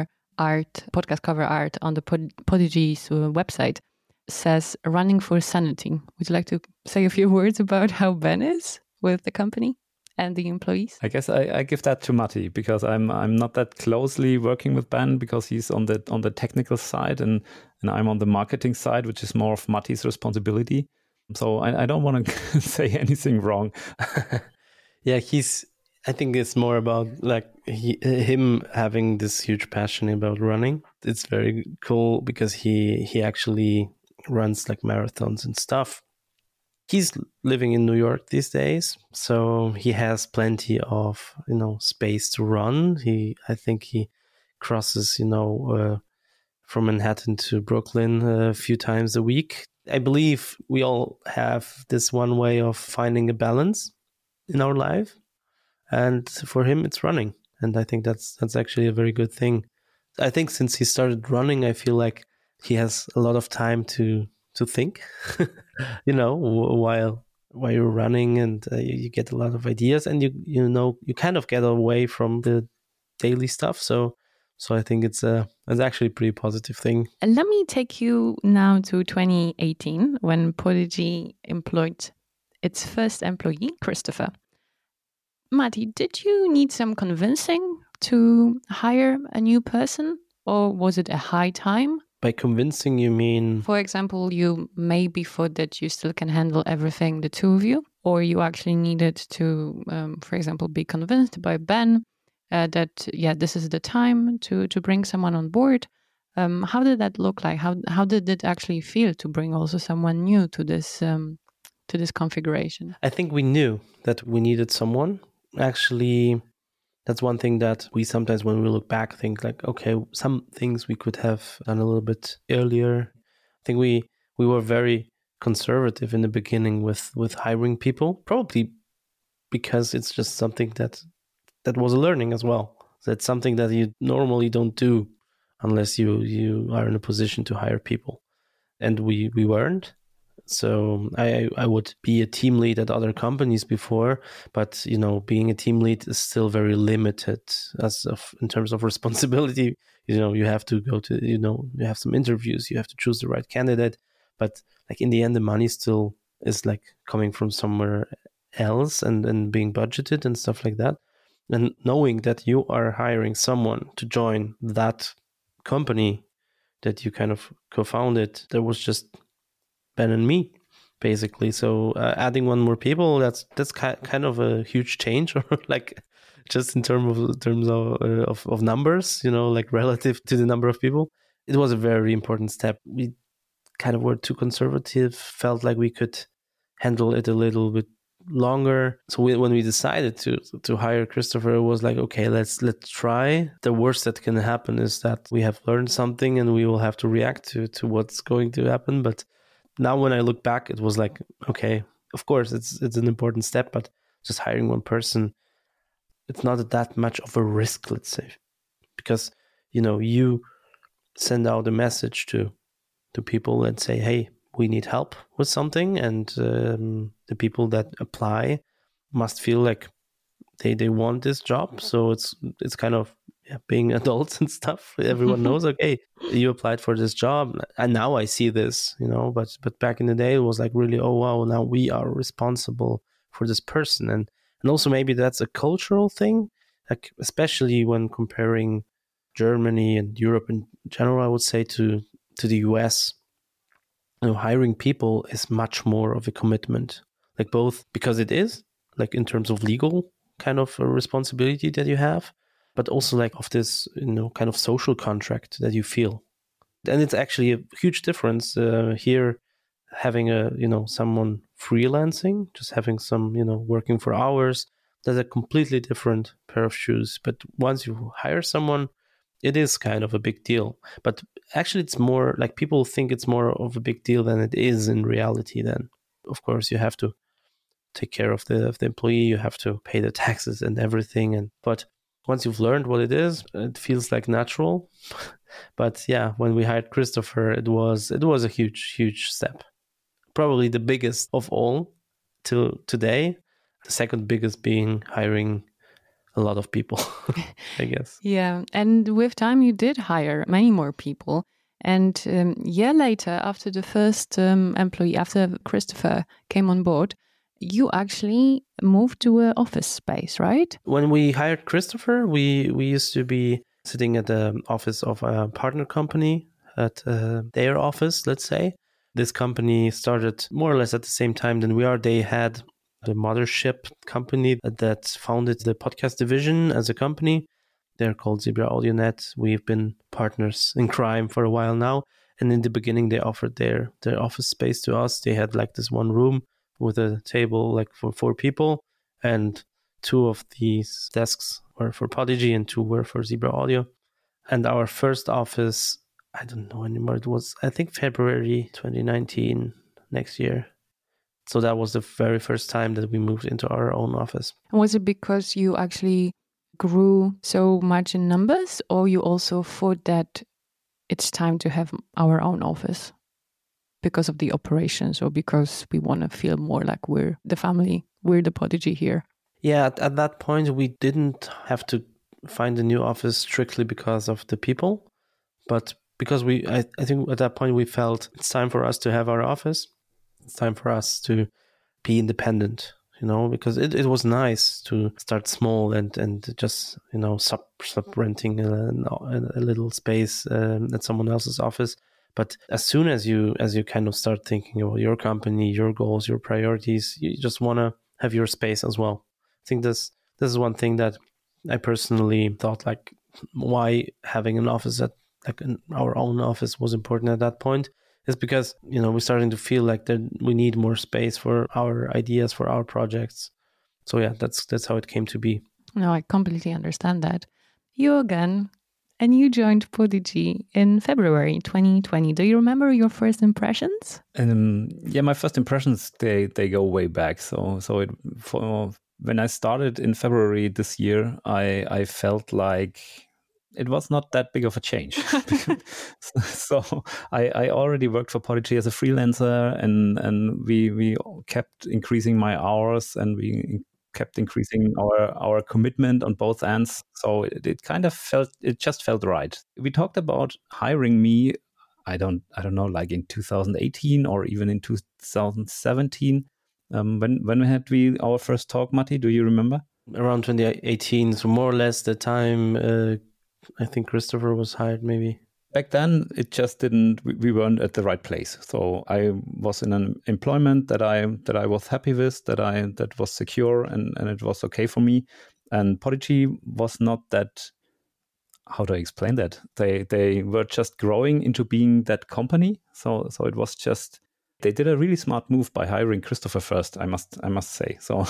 podcast cover art on the Podigy's website says running for sanity. Would you like to say a few words about how Ben is with the company and the employees? I guess I give that to Matti because I'm not that closely working with Ben because he's on the technical side and I'm on the marketing side, which is more of Matti's responsibility. So I don't want to say anything wrong. Yeah, I think it's more about like him having this huge passion about running. It's very cool because he actually runs like marathons and stuff. He's living in New York these days, so he has plenty of space to run. I think he crosses from Manhattan to Brooklyn a few times a week. I believe we all have this one way of finding a balance in our life. And for him, it's running. And I think that's actually a very good thing. I think since he started running, I feel like he has a lot of time to think, while you're running, and you get a lot of ideas, and you kind of get away from the daily stuff. So I think it's actually a pretty positive thing. And let me take you now to 2018 when Podigy employed its first employee, Christopher. Matti, did you need some convincing to hire a new person, or was it a high time? By convincing, you mean? For example, you maybe thought that you still can handle everything, the two of you, or you actually needed to, for example, be convinced by Ben that, this is the time to bring someone on board. How did that look like? How did it actually feel to bring also someone new to this configuration? I think we knew that we needed someone. Actually, that's one thing that we sometimes, when we look back, think like, okay, some things we could have done a little bit earlier. I think we were very conservative in the beginning with hiring people, probably because it's just something that was a learning as well. That's something that you normally don't do unless you are in a position to hire people. And we weren't. So I would be a team lead at other companies before, but being a team lead is still very limited in terms of responsibility. You have to go to you have some interviews, you have to choose the right candidate, but like in the end the money still is like coming from somewhere else and being budgeted and stuff like that. And knowing that you are hiring someone to join that company that you kind of co-founded, there was just Ben and me, basically. So adding one more people, that's kind of a huge change, or like just in terms of numbers, like relative to the number of people. It was a very important step. We kind of were too conservative, felt like we could handle it a little bit longer. So when we decided to hire Christopher, it was like, okay, let's try. The worst that can happen is that we have learned something and we will have to react to what's going to happen. But now when I look back, it was like, okay, of course it's an important step, but just hiring one person, it's not that much of a risk, let's say, because you send out a message to people and say, hey, we need help with something, and the people that apply must feel like they want this job. So it's kind of being adults and stuff. Everyone knows, okay, you applied for this job, and now I see this, but back in the day it was like really, oh wow, now we are responsible for this person. And also maybe that's a cultural thing, like especially when comparing Germany and Europe in general, I would say to the US. Hiring people is much more of a commitment, like both because it is like in terms of legal kind of a responsibility that you have, but also like of this, kind of social contract that you feel. And it's actually a huge difference here having someone freelancing, just having some, working for hours. That's a completely different pair of shoes. But once you hire someone, it is kind of a big deal. But actually, it's more like people think it's more of a big deal than it is in reality. Then, of course, you have to take care of the employee. You have to pay the taxes and everything. But once you've learned what it is, it feels like natural. But yeah, when we hired Christopher, it was a huge step. Probably the biggest of all till today. The second biggest being hiring a lot of people, I guess. Yeah. And with time, you did hire many more people. And a year later, after the first employee, after Christopher came on board, you actually moved to an office space, right? When we hired Christopher, we used to be sitting at the office of a partner company at their office, let's say. This company started more or less at the same time than we are. They had the mothership company that founded the podcast division as a company. They're called Zebra AudioNet. We've been partners in crime for a while now. And in the beginning, they offered their office space to us. They had like this one room with a table like for 4 people. And 2 of these desks were for Podigy and 2 were for Zebra Audio. And our first office, I don't know anymore. It was, I think, February 2019, next year. So that was the very first time that we moved into our own office. And was it because you actually grew so much in numbers, or you also thought that it's time to have our own office because of the operations, or because we want to feel more like we're the family, we're the Podigy here? Yeah, at that point, we didn't have to find a new office strictly because of the people, but because I think at that point we felt it's time for us to have our office. It's time for us to be independent, because it was nice to start small and just, sub renting a little space at someone else's office. But as soon as you kind of start thinking about your company, your goals, your priorities, you just want to have your space as well. I think this is one thing that I personally thought, like, why having an office our own office was important at that point. Is because, we're starting to feel like that we need more space for our ideas, for our projects. So yeah, that's how it came to be. No, I completely understand that. You again, and you joined Podigy in February 2020. Do you remember your first impressions? Yeah, my first impressions, they go way back. So when I started in February this year, I felt like it was not that big of a change. So I already worked for Podigy as a freelancer, and we kept increasing my hours, and we kept increasing our commitment on both ends. So it just felt right. We talked about hiring me. I don't know, like in 2018 or even in 2017. When had we our first talk, Matti? Do you remember? Around 2018, so more or less the time I think Christopher was hired, maybe. Back then, it just didn't. We weren't at the right place. So I was in an employment that I was happy with, that was secure, and it was okay for me. And Podigy was not that. How do I explain that? They were just growing into being that company. So it was just. They did a really smart move by hiring Christopher first, I must say. So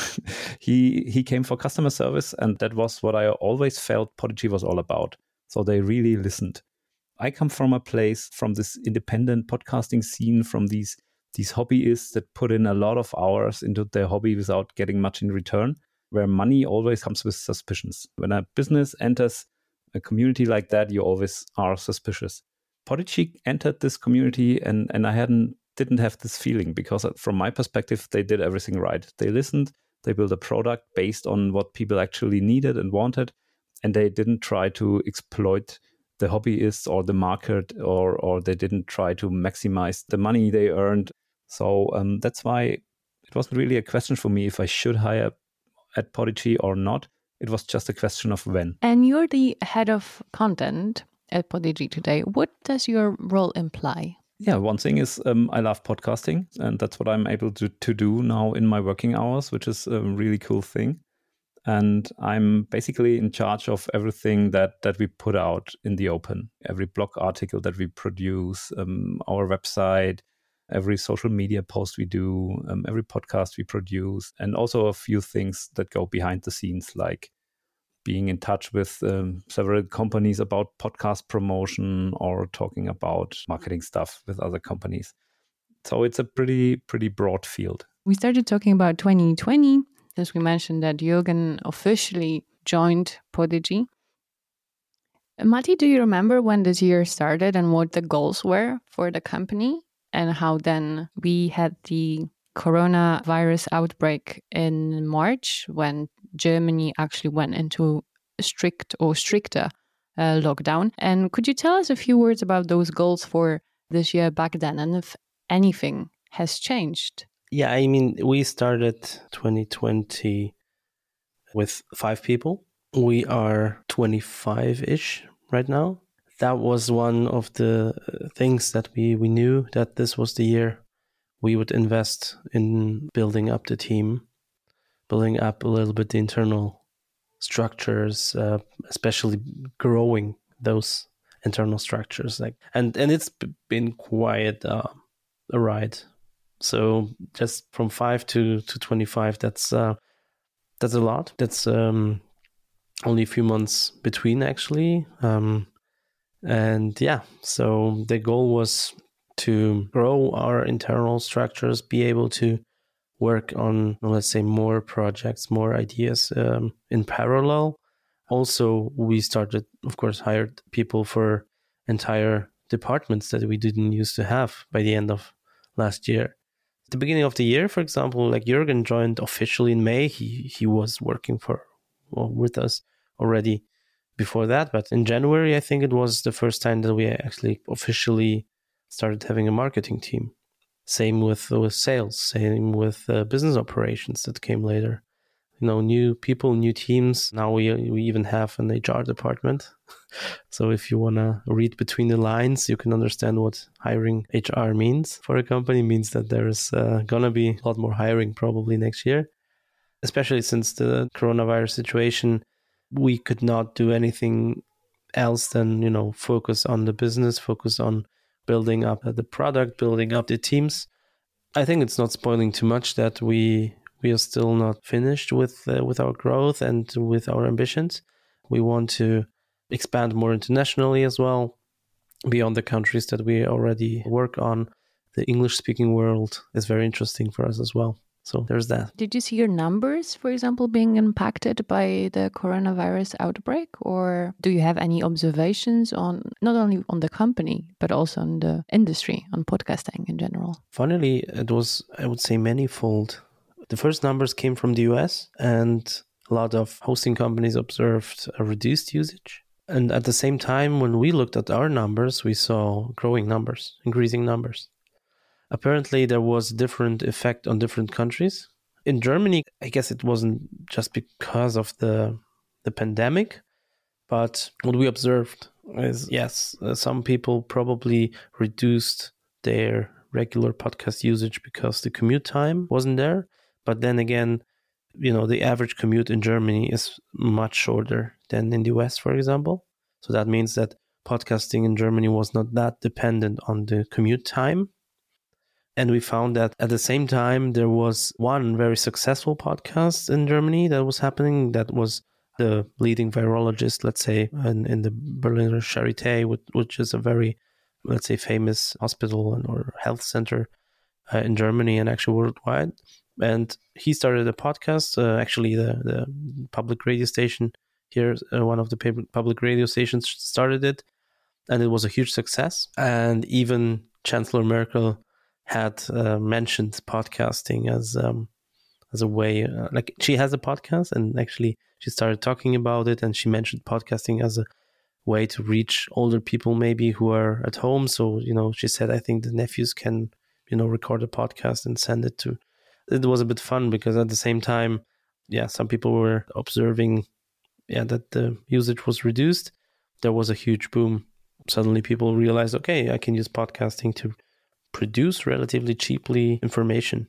he came for customer service, and that was what I always felt Podigy was all about. So they really listened. I come from a place, from this independent podcasting scene, from these hobbyists that put in a lot of hours into their hobby without getting much in return, where money always comes with suspicions. When a business enters a community like that, you always are suspicious. Podigy entered this community, and I didn't have this feeling, because from my perspective, they did everything right. They listened, they built a product based on what people actually needed and wanted, and they didn't try to exploit the hobbyists or the market, or they didn't try to maximize the money they earned. So that's why it wasn't really a question for me if I should hire at Podigy or not. It was just a question of when. And you're the head of content at Podigy today. What does your role imply? Yeah, one thing is I love podcasting, and that's what I'm able to do now in my working hours, which is a really cool thing. And I'm basically in charge of everything that we put out in the open. Every blog article that we produce, our website, every social media post we do, every podcast we produce, and also a few things that go behind the scenes, like being in touch with several companies about podcast promotion or talking about marketing stuff with other companies. So it's a pretty broad field. We started talking about 2020, as we mentioned that Jürgen officially joined Podigy. Matti, do you remember when this year started and what the goals were for the company, and how then we had the coronavirus outbreak in March, when Germany actually went into a stricter lockdown? And could you tell us a few words about those goals for this year back then, and if anything has changed? Yeah, I mean, we started 2020 with 5 people. We are 25-ish right now. That was one of the things that we knew, that this was the year we would invest in building up the team, building up a little bit the internal structures, especially growing those internal structures. And it's been quite a ride. So just from 5 to 25, that's a lot. That's only a few months between, actually. And yeah, so the goal was to grow our internal structures, be able to work on, let's say, more projects, more ideas in parallel. Also, we started, of course, hired people for entire departments that we didn't used to have by the end of last year. At the beginning of the year, for example, like Jürgen joined officially in May. He was working with us already before that. But in January, I think it was the first time that we actually officially started having a marketing team. Same with sales, same with business operations that came later. New people, new teams. Now we even have an HR department. So if you want to read between the lines, you can understand what hiring HR means for a company. It means that there's going to be a lot more hiring probably next year, especially since the coronavirus situation. We could not do anything else than, focus on the business, focus on building up the product, building up the teams. I think it's not spoiling too much that we are still not finished with our growth and with our ambitions. We want to expand more internationally as well, beyond the countries that we already work on. The English-speaking world is very interesting for us as well. So there's that. Did you see your numbers, for example, being impacted by the coronavirus outbreak? Or do you have any observations on not only on the company, but also on the industry, on podcasting in general? Funnily, it was, I would say, manifold. The first numbers came from the US, and a lot of hosting companies observed a reduced usage. And at the same time, when we looked at our numbers, we saw growing numbers, increasing numbers. Apparently, there was a different effect on different countries. In Germany, I guess it wasn't just because of the pandemic, but what we observed is, yes, some people probably reduced their regular podcast usage because the commute time wasn't there. But then again, the average commute in Germany is much shorter than in the US, for example. So that means that podcasting in Germany was not that dependent on the commute time. And we found that at the same time, there was one very successful podcast in Germany that was happening. That was the leading virologist, let's say, in the Berliner Charité, which is a very, let's say, famous hospital or health center in Germany and actually worldwide. And he started a podcast, actually the public radio station here, one of the public radio stations started it, and it was a huge success. And even Chancellor Merkel had mentioned podcasting as a way, like she has a podcast, and actually she started talking about it, and she mentioned podcasting as a way to reach older people maybe who are at home. So, she said, I think the nephews can, record a podcast and send it to. It was a bit fun because at the same time, some people were observing, that the usage was reduced. There was a huge boom. Suddenly people realized, okay, I can use podcasting to produce relatively cheaply information.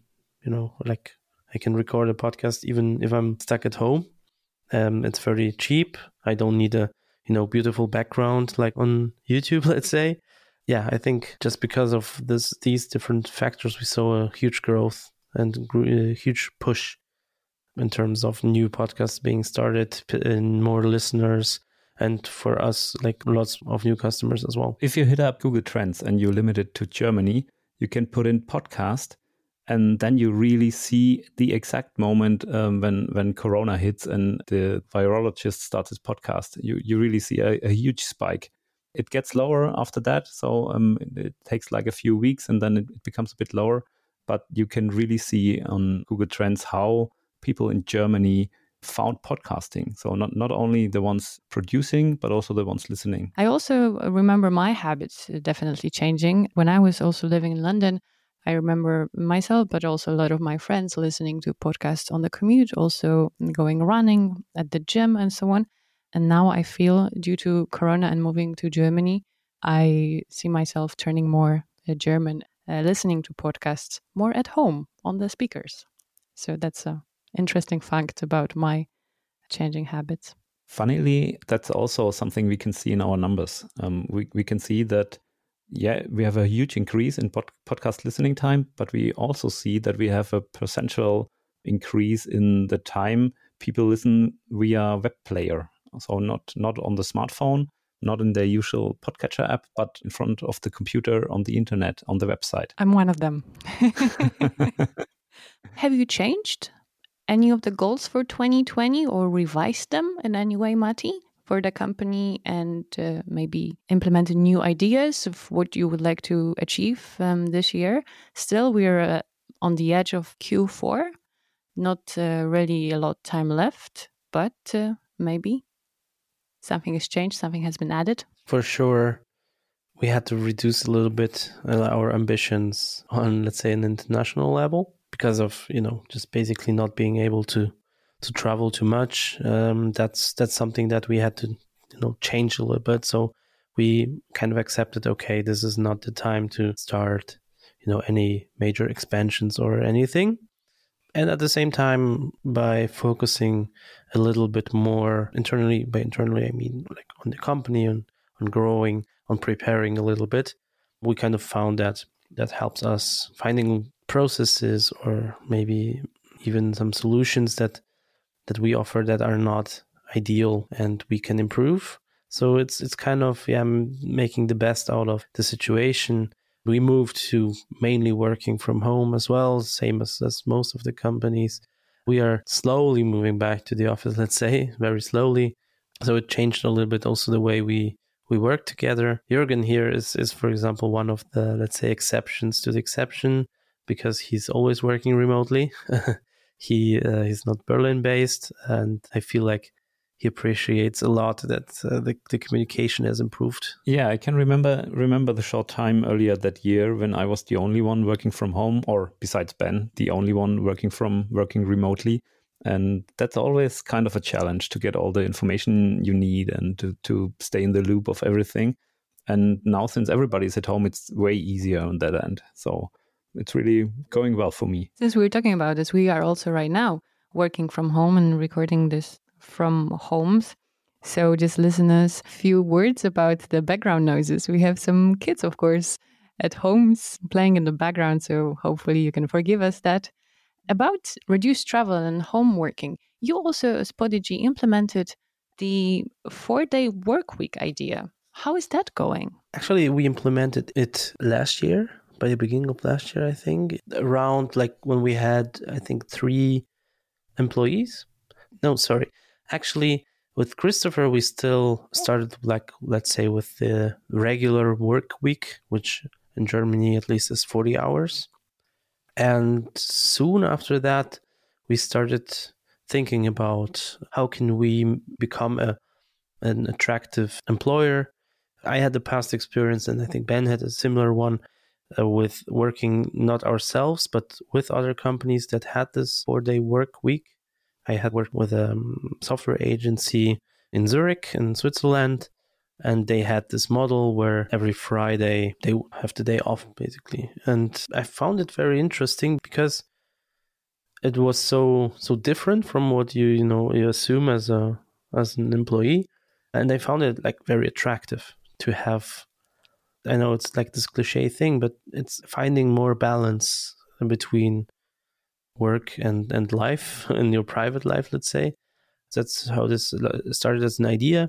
Like I can record a podcast even if I'm stuck at home. It's very cheap. I don't need a beautiful background like on YouTube, let's say. Yeah, I think just because of these different factors, we saw a huge growth and a huge push in terms of new podcasts being started and more listeners. And for us, like lots of new customers as well. If you hit up Google Trends and you limit it to Germany, you can put in podcast, and then you really see the exact moment when Corona hits and the virologist starts his podcast. You really see a huge spike. It gets lower after that, so it takes like a few weeks, and then it becomes a bit lower. But you can really see on Google Trends how people in Germany found podcasting. So not only the ones producing, but also the ones listening. I also remember my habits definitely changing. When I was also living in London, I remember myself, but also a lot of my friends listening to podcasts on the commute, also going running at the gym and so on. And now I feel, due to Corona and moving to Germany, I see myself turning more German, listening to podcasts more at home on the speakers. So that's a interesting fact about my changing habits. Funnily, that's also something we can see in our numbers. We can see that, we have a huge increase in podcast listening time, but we also see that we have a percentual increase in the time people listen via web player. So not on the smartphone, not in the usual podcatcher app, but in front of the computer, on the internet, on the website. I'm one of them. Have you changed any of the goals for 2020 or revised them in any way, Matti, for the company, and maybe implemented new ideas of what you would like to achieve this year? Still, we're on the edge of Q4. Not really a lot of time left, but maybe something has changed, something has been added. For sure, we had to reduce a little bit our ambitions on, let's say, an international level, because of, just basically not being able to travel too much. That's something that we had to, change a little bit. So we kind of accepted, okay, this is not the time to start, any major expansions or anything. And at the same time, by focusing a little bit more internally, by internally, I mean like on the company and on growing, on preparing a little bit, we kind of found that helps us finding processes or maybe even some solutions that we offer that are not ideal and we can improve. So it's kind of making the best out of the situation, We moved to mainly working from home as well, same as most of the companies. We are slowly moving back to the office, let's say, very slowly. So it changed a little bit also the way we work together. Jürgen here is, for example, one of the, let's say, exceptions to the exception, because he's always working remotely. He's not Berlin based, and I feel like he appreciates a lot that the communication has improved. Yeah, I can remember the short time earlier that year when I was the only one working from home, or besides Ben, the only one working remotely. And that's always kind of a challenge to get all the information you need and to stay in the loop of everything. And now, since everybody's at home, it's way easier on that end. So it's really going well for me. Since we were talking about this, we are also right now working from home and recording this from homes. So just listeners, few words about the background noises. We have some kids, of course, at homes playing in the background. So hopefully you can forgive us that. About reduced travel and home working, you also, as Podigy, implemented the 4-day work week idea. How is that going? Actually, we implemented it last year, by the beginning of last year, I think, around like when we had, I think, 3 employees. No, sorry. Actually, with Christopher, we still started, like, let's say, with the regular work week, which in Germany at least is 40 hours. And soon after that, we started thinking about how can we become an attractive employer. I had the past experience, and I think Ben had a similar one, with working not ourselves, but with other companies that had this 4-day work week. I had worked with a software agency in Zurich, in Switzerland, and they had this model where every Friday they have the day off, basically. And I found it very interesting because it was so different from what you assume as an employee, and I found it like very attractive to have. I know it's like this cliche thing, but it's finding more balance between work and life, in your private life, let's say. That's how this started as an idea.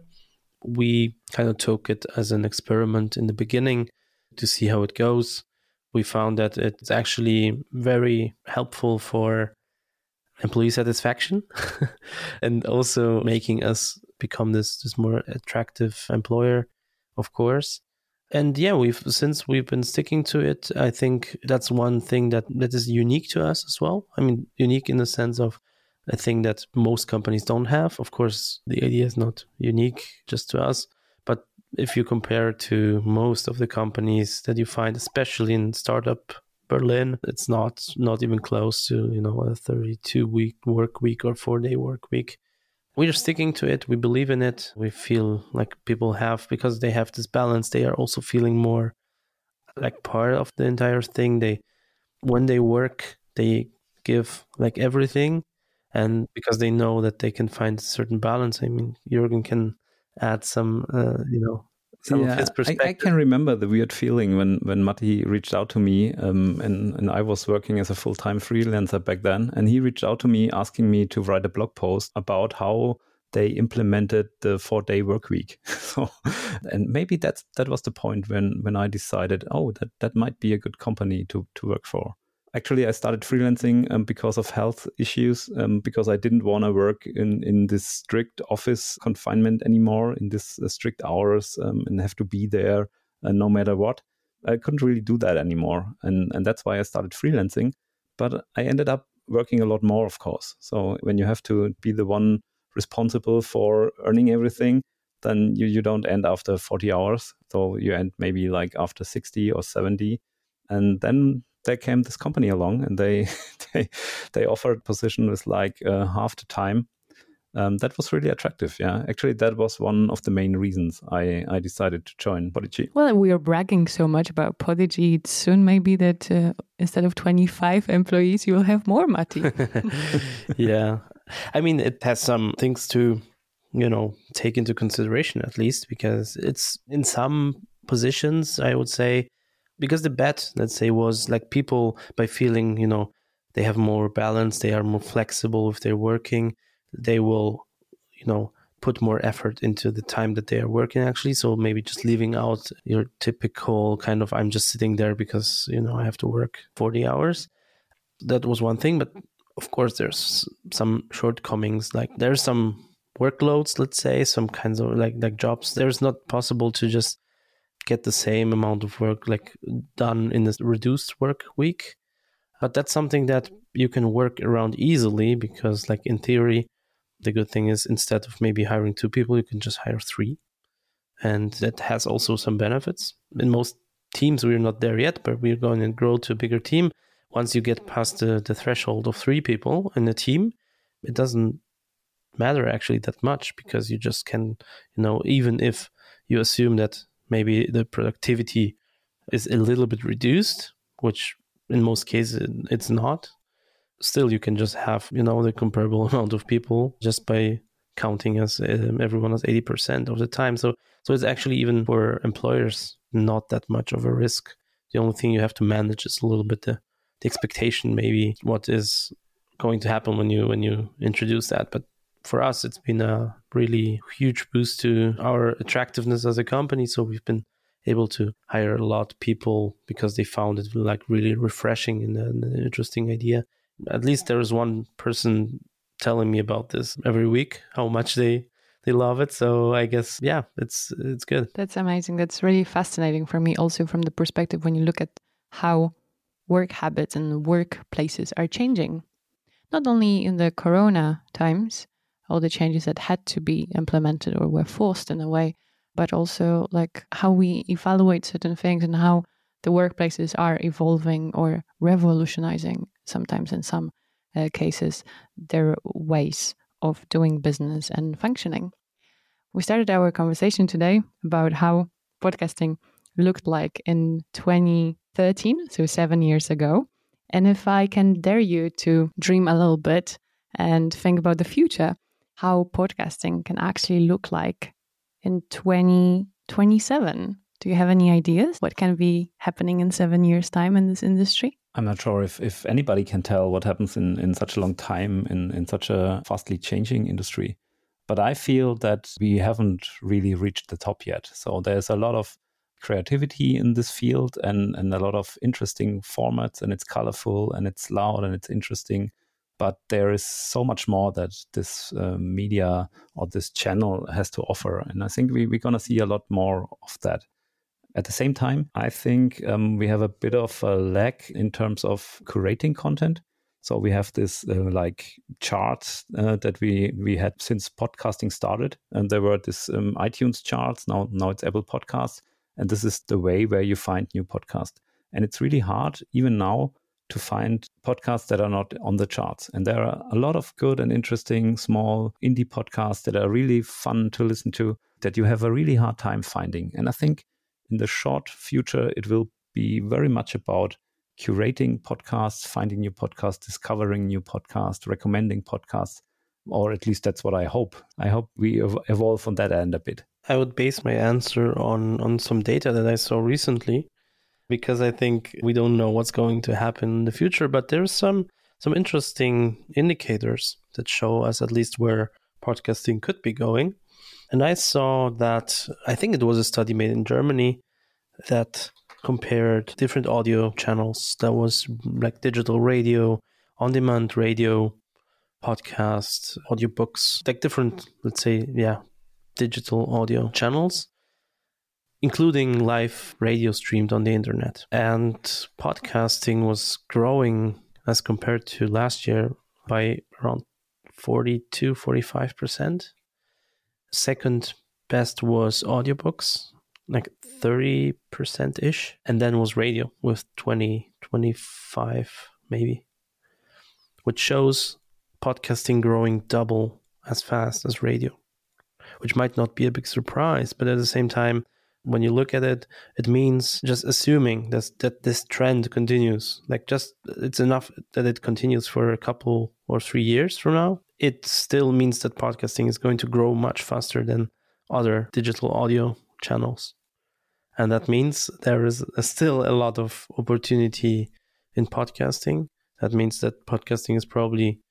We kind of took it as an experiment in the beginning to see how it goes. We found that it's actually very helpful for employee satisfaction and also making us become this more attractive employer, of course. And yeah, since we've been sticking to it, I think that's one thing that is unique to us as well. I mean, unique in the sense of a thing that most companies don't have. Of course, the idea is not unique just to us, but if you compare it to most of the companies that you find, especially in startup Berlin, it's not even close to, a 32-week work week or 4-day work week. We're sticking to it. We believe in it. We feel like people have, because they have this balance, they are also feeling more like part of the entire thing. When they work, they give like everything. And because they know that they can find a certain balance. I mean, Jürgen can add some, some of his perspective. I can remember the weird feeling when Matti reached out to me, and I was working as a full-time freelancer back then, and he reached out to me asking me to write a blog post about how they implemented the 4-day work week. So, and maybe that was the point when I decided, that might be a good company to work for. Actually, I started freelancing because of health issues, because I didn't want to work in this strict office confinement anymore, in this strict hours, and have to be there no matter what. I couldn't really do that anymore. And that's why I started freelancing. But I ended up working a lot more, of course. So when you have to be the one responsible for earning everything, then you don't end after 40 hours. So you end maybe like after 60 or 70. And then there came this company along, and they offered a position with like half the time. That was really attractive. Yeah, actually, that was one of the main reasons I decided to join Podigy. Well, we are bragging so much about Podigy. It soon may be that instead of 25 employees, you will have more, Matti. Yeah, I mean, it has some things to take into consideration, at least, because it's in some positions, I would say. Because the bet, let's say, was like people, by feeling, they have more balance, they are more flexible if they're working, they will, put more effort into the time that they are working actually. So maybe just leaving out your typical kind of, I'm just sitting there because, I have to work 40 hours. That was one thing. But of course, there's some shortcomings. Like there's some workloads, let's say, some kinds of like jobs. There's not possible to just get the same amount of work like done in a reduced work week. But that's something that you can work around easily because like in theory, the good thing is instead of maybe hiring 2 people, you can just hire 3. And that has also some benefits. In most teams, we're not there yet, but we're going to grow to a bigger team. Once you get past the threshold of 3 people in a team, it doesn't matter actually that much because you just can, even if you assume that maybe the productivity is a little bit reduced, which in most cases it's not, still you can just have, the comparable amount of people just by counting as everyone as 80% of the time. So it's actually even for employers not that much of a risk. The only thing you have to manage is a little bit the expectation, maybe what is going to happen when you introduce that. But for us, it's been a really huge boost to our attractiveness as a company. So we've been able to hire a lot of people because they found it like really refreshing and an interesting idea. At least there is one person telling me about this every week, how much they love it. So I guess, yeah, it's good. That's amazing. That's really fascinating for me also from the perspective when you look at how work habits and workplaces are changing. Not only in the Corona times, all the changes that had to be implemented or were forced in a way, but also like how we evaluate certain things and how the workplaces are evolving or revolutionizing sometimes in some cases their ways of doing business and functioning. We started our conversation today about how podcasting looked like in 2013, so 7 years ago. And if I can dare you to dream a little bit and think about the future, how podcasting can actually look like in 2027. Do you have any ideas what can be happening in 7 years' time in this industry? I'm not sure if anybody can tell what happens in such a long time in such a fastly changing industry. But I feel that we haven't really reached the top yet. So there's a lot of creativity in this field and a lot of interesting formats, and it's colorful and it's loud and it's interesting. But there is so much more that this media or this channel has to offer. And I think we're going to see a lot more of that. At the same time, I think we have a bit of a lack in terms of curating content. So we have this like charts that we had since podcasting started. And there were this iTunes charts. Now it's Apple Podcasts. And this is the way where you find new podcasts. And it's really hard, even now, to find podcasts that are not on the charts. And there are a lot of good and interesting small indie podcasts that are really fun to listen to that you have a really hard time finding. And I think in the short future, it will be very much about curating podcasts, finding new podcasts, discovering new podcasts, recommending podcasts, or at least that's what I hope. I hope we evolve on that end a bit. I would base my answer on some data that I saw recently, because I think we don't know what's going to happen in the future, but there's some interesting indicators that show us at least where podcasting could be going. And I saw that, I think it was a study made in Germany that compared different audio channels. That was like digital radio, on-demand radio, podcasts, audiobooks, like different, let's say, digital audio channels, including live radio streamed on the internet. And podcasting was growing as compared to last year by around 42-45%. Second best was audiobooks, like 30%-ish. And then was radio with 20-25 maybe, which shows podcasting growing double as fast as radio, which might not be a big surprise, but at the same time, when you look at it, it means just assuming that this trend continues. Like just it's enough that it continues for a couple or 3 years from now. It still means that podcasting is going to grow much faster than other digital audio channels. And that means there is still a lot of opportunity in podcasting. That means that podcasting is probably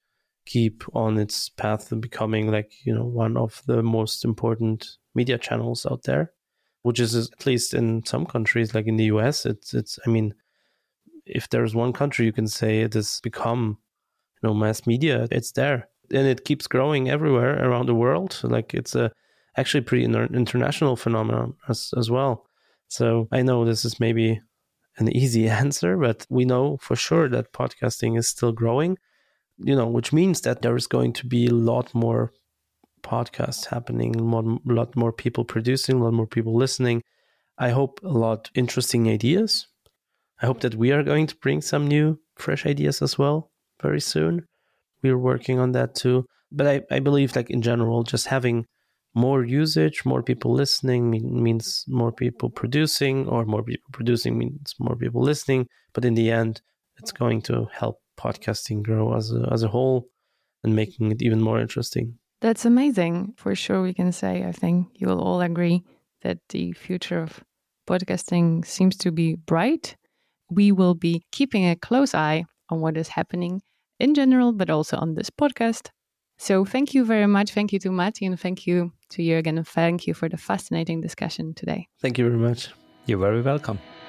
keep on its path of becoming like, one of the most important media channels out there, which is, at least in some countries, like in the US, it's I mean, if there's one country you can say it has become, mass media, it's there. And it keeps growing everywhere around the world. Like it's actually pretty international phenomenon as well. So I know this is maybe an easy answer, but we know for sure that podcasting is still growing, which means that there is going to be a lot more podcasts happening, a lot more people producing, a lot more people listening. I hope a lot interesting ideas. I hope that we are going to bring some new, fresh ideas as well very soon. We're working on that too. But I believe, like in general, just having more usage, more people listening means more people producing, or more people producing means more people listening. But in the end, it's going to help podcasting grow as a whole and making it even more interesting. That's amazing. For sure, we can say, I think you will all agree that the future of podcasting seems to be bright. We will be keeping a close eye on what is happening in general, but also on this podcast. So thank you very much. Thank you to Matti, and thank you to Jürgen, and thank you for the fascinating discussion today. Thank you very much. You're very welcome.